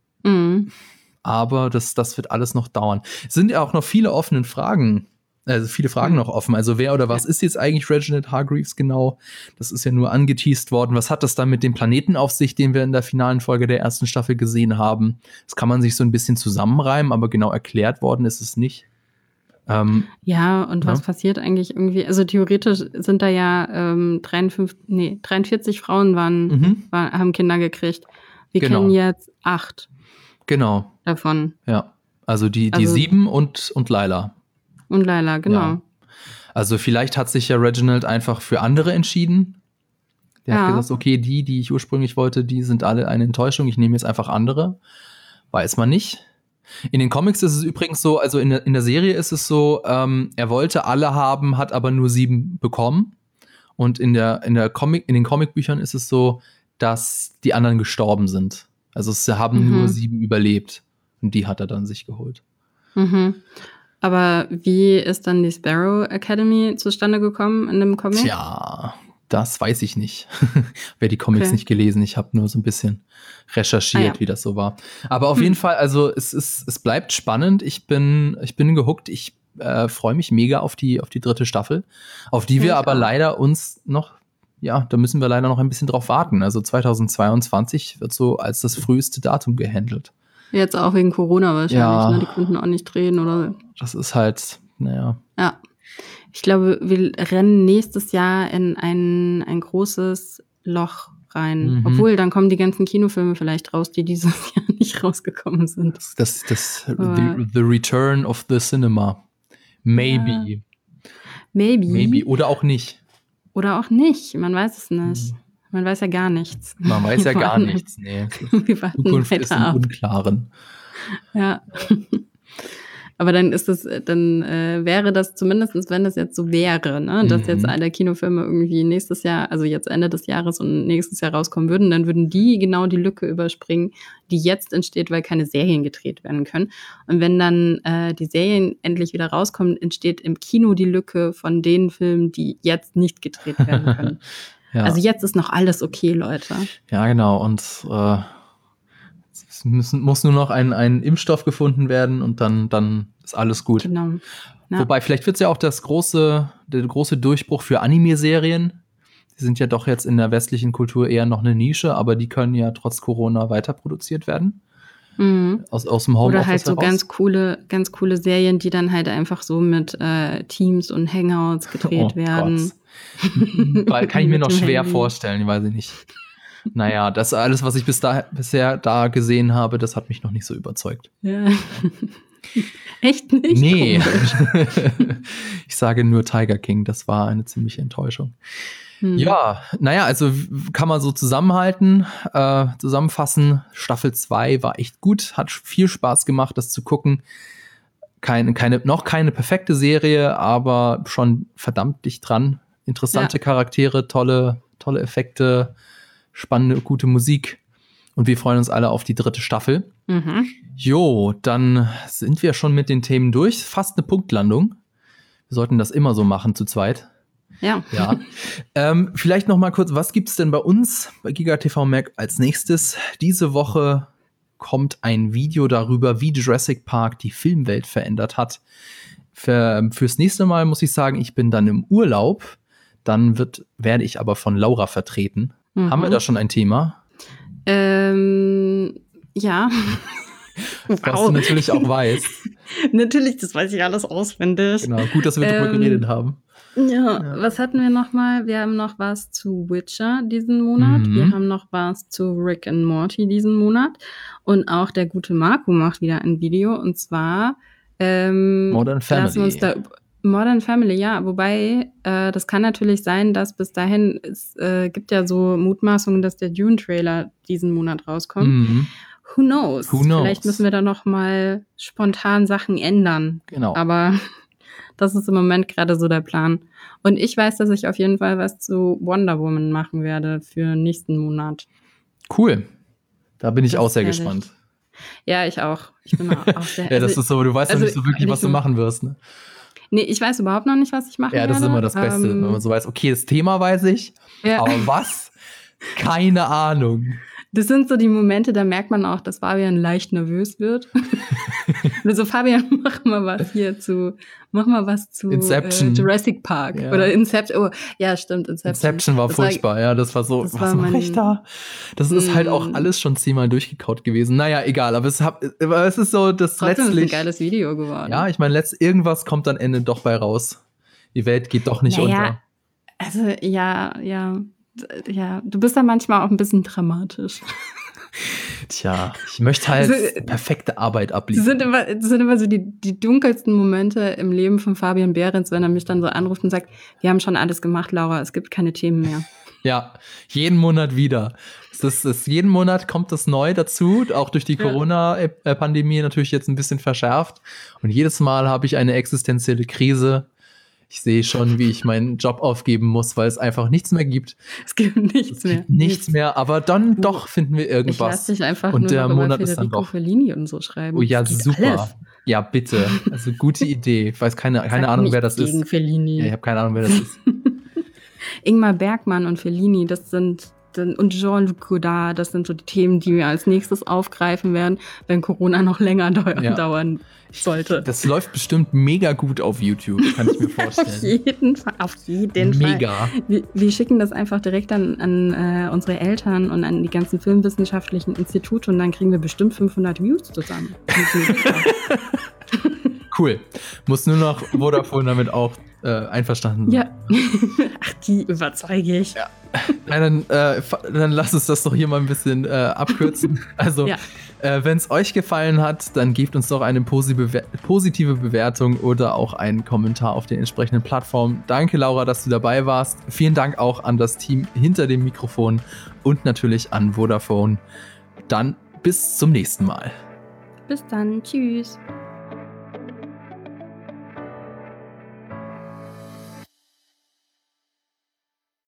Aber das wird alles noch dauern. Es sind ja auch noch viele offene Fragen. Also viele Fragen noch offen. Also wer oder was ist jetzt eigentlich Reginald Hargreaves genau? Das ist ja nur angeteased worden. Was hat das dann mit dem Planeten auf sich, den wir in der finalen Folge der ersten Staffel gesehen haben? Das kann man sich so ein bisschen zusammenreimen, aber genau erklärt worden ist es nicht.
Was passiert eigentlich irgendwie? Also theoretisch sind da ja 43 Frauen haben Kinder gekriegt. Wir kennen jetzt 8 davon.
Ja, also die 7 und Lila.
Und Lila, genau.
Ja. Also vielleicht hat sich ja Reginald einfach für andere entschieden. Der hat gesagt, okay, die ich ursprünglich wollte, die sind alle eine Enttäuschung. Ich nehme jetzt einfach andere. Weiß man nicht. In den Comics ist es übrigens so, also in der Serie ist es so, er wollte alle haben, hat aber nur 7 bekommen. Und in den Comicbüchern ist es so, dass die anderen gestorben sind. Also es haben nur 7 überlebt. Und die hat er dann sich geholt.
Aber wie ist dann die Sparrow Academy zustande gekommen in dem Comic?
Tja, das weiß ich nicht. Wer die Comics nicht gelesen, ich habe nur so ein bisschen recherchiert, wie das so war. Aber auf jeden Fall, also es bleibt spannend. Ich bin gehuckt. Ich freue mich mega auf die dritte Staffel, auf die wir aber leider uns noch, da müssen wir leider noch ein bisschen drauf warten. Also 2022 wird so als das früheste Datum gehandelt.
Jetzt auch wegen Corona wahrscheinlich, ne? Die konnten auch nicht drehen oder.
Das ist halt, naja.
Ja. Ich glaube, wir rennen nächstes Jahr in ein großes Loch rein. Obwohl, dann kommen die ganzen Kinofilme vielleicht raus, die dieses Jahr nicht rausgekommen sind.
The Return of the Cinema. Maybe.
Ja. Maybe.
Oder auch nicht.
Oder auch nicht. Man weiß es nicht. Man weiß ja gar nichts.
Man weiß ja gar nichts. Nee.
Wir warten
Zukunft ist im Unklaren.
Ja. Aber dann wäre das zumindest, wenn das jetzt so wäre, ne, dass jetzt alle Kinofilme irgendwie nächstes Jahr, also jetzt Ende des Jahres und nächstes Jahr rauskommen würden, dann würden die genau die Lücke überspringen, die jetzt entsteht, weil keine Serien gedreht werden können. Und wenn dann die Serien endlich wieder rauskommen, entsteht im Kino die Lücke von den Filmen, die jetzt nicht gedreht werden können. Ja. Also jetzt ist noch alles okay, Leute.
Ja, genau. Und es muss nur noch ein Impfstoff gefunden werden und dann ist alles gut.
Genau. Ja.
Wobei, vielleicht wird es ja auch der große Durchbruch für Anime-Serien. Die sind ja doch jetzt in der westlichen Kultur eher noch eine Nische, aber die können ja trotz Corona weiter produziert werden. Aus dem Homeoffice
oder halt so
heraus.
ganz coole Serien, die dann halt einfach so mit Teams und Hangouts gedreht werden.
Weil kann ich mir noch schwer vorstellen, ich weiß nicht. Naja, das alles, was ich bisher da gesehen habe, das hat mich noch nicht so überzeugt.
Ja. Echt nicht?
Nee. Ich sage nur Tiger King, das war eine ziemliche Enttäuschung. Ja, naja, also kann man so zusammenfassen. Staffel 2 war echt gut, hat viel Spaß gemacht, das zu gucken. Noch keine perfekte Serie, aber schon verdammt dicht dran. Interessante Charaktere, tolle Effekte, spannende, gute Musik. Und wir freuen uns alle auf die dritte Staffel. Jo, dann sind wir schon mit den Themen durch. Fast eine Punktlandung. Wir sollten das immer so machen, zu zweit.
Ja.
Vielleicht noch mal kurz, was gibt's denn bei uns bei GigaTV Mac als nächstes? Diese Woche kommt ein Video darüber, wie Jurassic Park die Filmwelt verändert hat. Fürs nächste Mal muss ich sagen, ich bin dann im Urlaub. Dann werde ich aber von Laura vertreten. Haben wir da schon ein Thema?
Ja.
Was du natürlich auch weißt.
Natürlich, das weiß ich alles auswendig.
Genau, gut, dass wir darüber geredet haben.
Ja, was hatten wir noch mal? Wir haben noch was zu Witcher diesen Monat. Wir haben noch was zu Rick and Morty diesen Monat. Und auch der gute Marco macht wieder ein Video. Und zwar
Modern Family.
lassen wir uns da Modern Family, ja. Wobei, das kann natürlich sein, dass bis dahin, es gibt ja so Mutmaßungen, dass der Dune-Trailer diesen Monat rauskommt. Who knows? Vielleicht müssen wir da noch mal spontan Sachen ändern.
Genau.
Aber das ist im Moment gerade so der Plan. Und ich weiß, dass ich auf jeden Fall was zu Wonder Woman machen werde für nächsten Monat.
Cool. Da bin ich auch sehr gespannt.
Ja, ich auch. Ich bin auch sehr
ja, das ist so, du weißt ja nicht so wirklich, was du machen wirst, ne?
Nee, ich weiß überhaupt noch nicht, was ich machen werde.
Ja, das ist immer das Beste, wenn man so weiß, okay, das Thema weiß ich, aber was? Keine Ahnung.
Das sind so die Momente, da merkt man auch, dass Fabian leicht nervös wird. Also Fabian, mach mal was zu
Inception.
Jurassic Park oder Inception. Oh, ja, stimmt,
Inception war furchtbar, ja, das war so, was mache ich da? Das ist halt auch alles schon 10-mal durchgekaut gewesen. Naja, egal, aber es ist so, das
trotzdem
letztlich...
ist ein geiles Video geworden.
Ja, ich meine, irgendwas kommt am Ende doch bei raus. Die Welt geht doch nicht unter.
Also, ja, du bist da manchmal auch ein bisschen dramatisch.
Tja, ich möchte halt perfekte Arbeit abliefern.
Das sind immer so die dunkelsten Momente im Leben von Fabian Behrens, wenn er mich dann so anruft und sagt, wir haben schon alles gemacht, Laura, es gibt keine Themen mehr.
Ja, jeden Monat wieder. Jeden Monat kommt das neu dazu, auch durch die Corona-Pandemie natürlich jetzt ein bisschen verschärft. Und jedes Mal habe ich eine existenzielle Krise. Ich sehe schon, wie ich meinen Job aufgeben muss, weil es einfach nichts mehr gibt.
Es gibt nichts mehr.
Aber dann doch finden wir irgendwas.
Ich lasse dich einfach
und
nur
der Monat
Federico
ist dann doch
Fellini und so schreiben.
Oh ja, super.
Alles.
Ja, bitte. Also gute Idee. Ich weiß keine Ahnung, wer das
gegen
ist.
Fellini.
Ja, ich habe keine Ahnung, wer das ist.
Ingmar Bergmann und Fellini, und Jean-Luc Godard, das sind so die Themen, die wir als nächstes aufgreifen werden, wenn Corona noch länger dauern sollte.
Das läuft bestimmt mega gut auf YouTube, kann ich mir vorstellen.
Auf jeden Fall.
Mega.
Wir schicken das einfach direkt an unsere Eltern und an die ganzen filmwissenschaftlichen Institute und dann kriegen wir bestimmt 500 Views zusammen.
Cool. Muss nur noch Vodafone damit auch einverstanden sein.
Ja. Ach, die überzeuge ich.
Ja. Nein, dann lass uns das doch hier mal ein bisschen abkürzen. Also, wenn es euch gefallen hat, dann gebt uns doch eine positive Bewertung oder auch einen Kommentar auf den entsprechenden Plattformen. Danke, Laura, dass du dabei warst. Vielen Dank auch an das Team hinter dem Mikrofon und natürlich an Vodafone. Dann bis zum nächsten Mal.
Bis dann. Tschüss.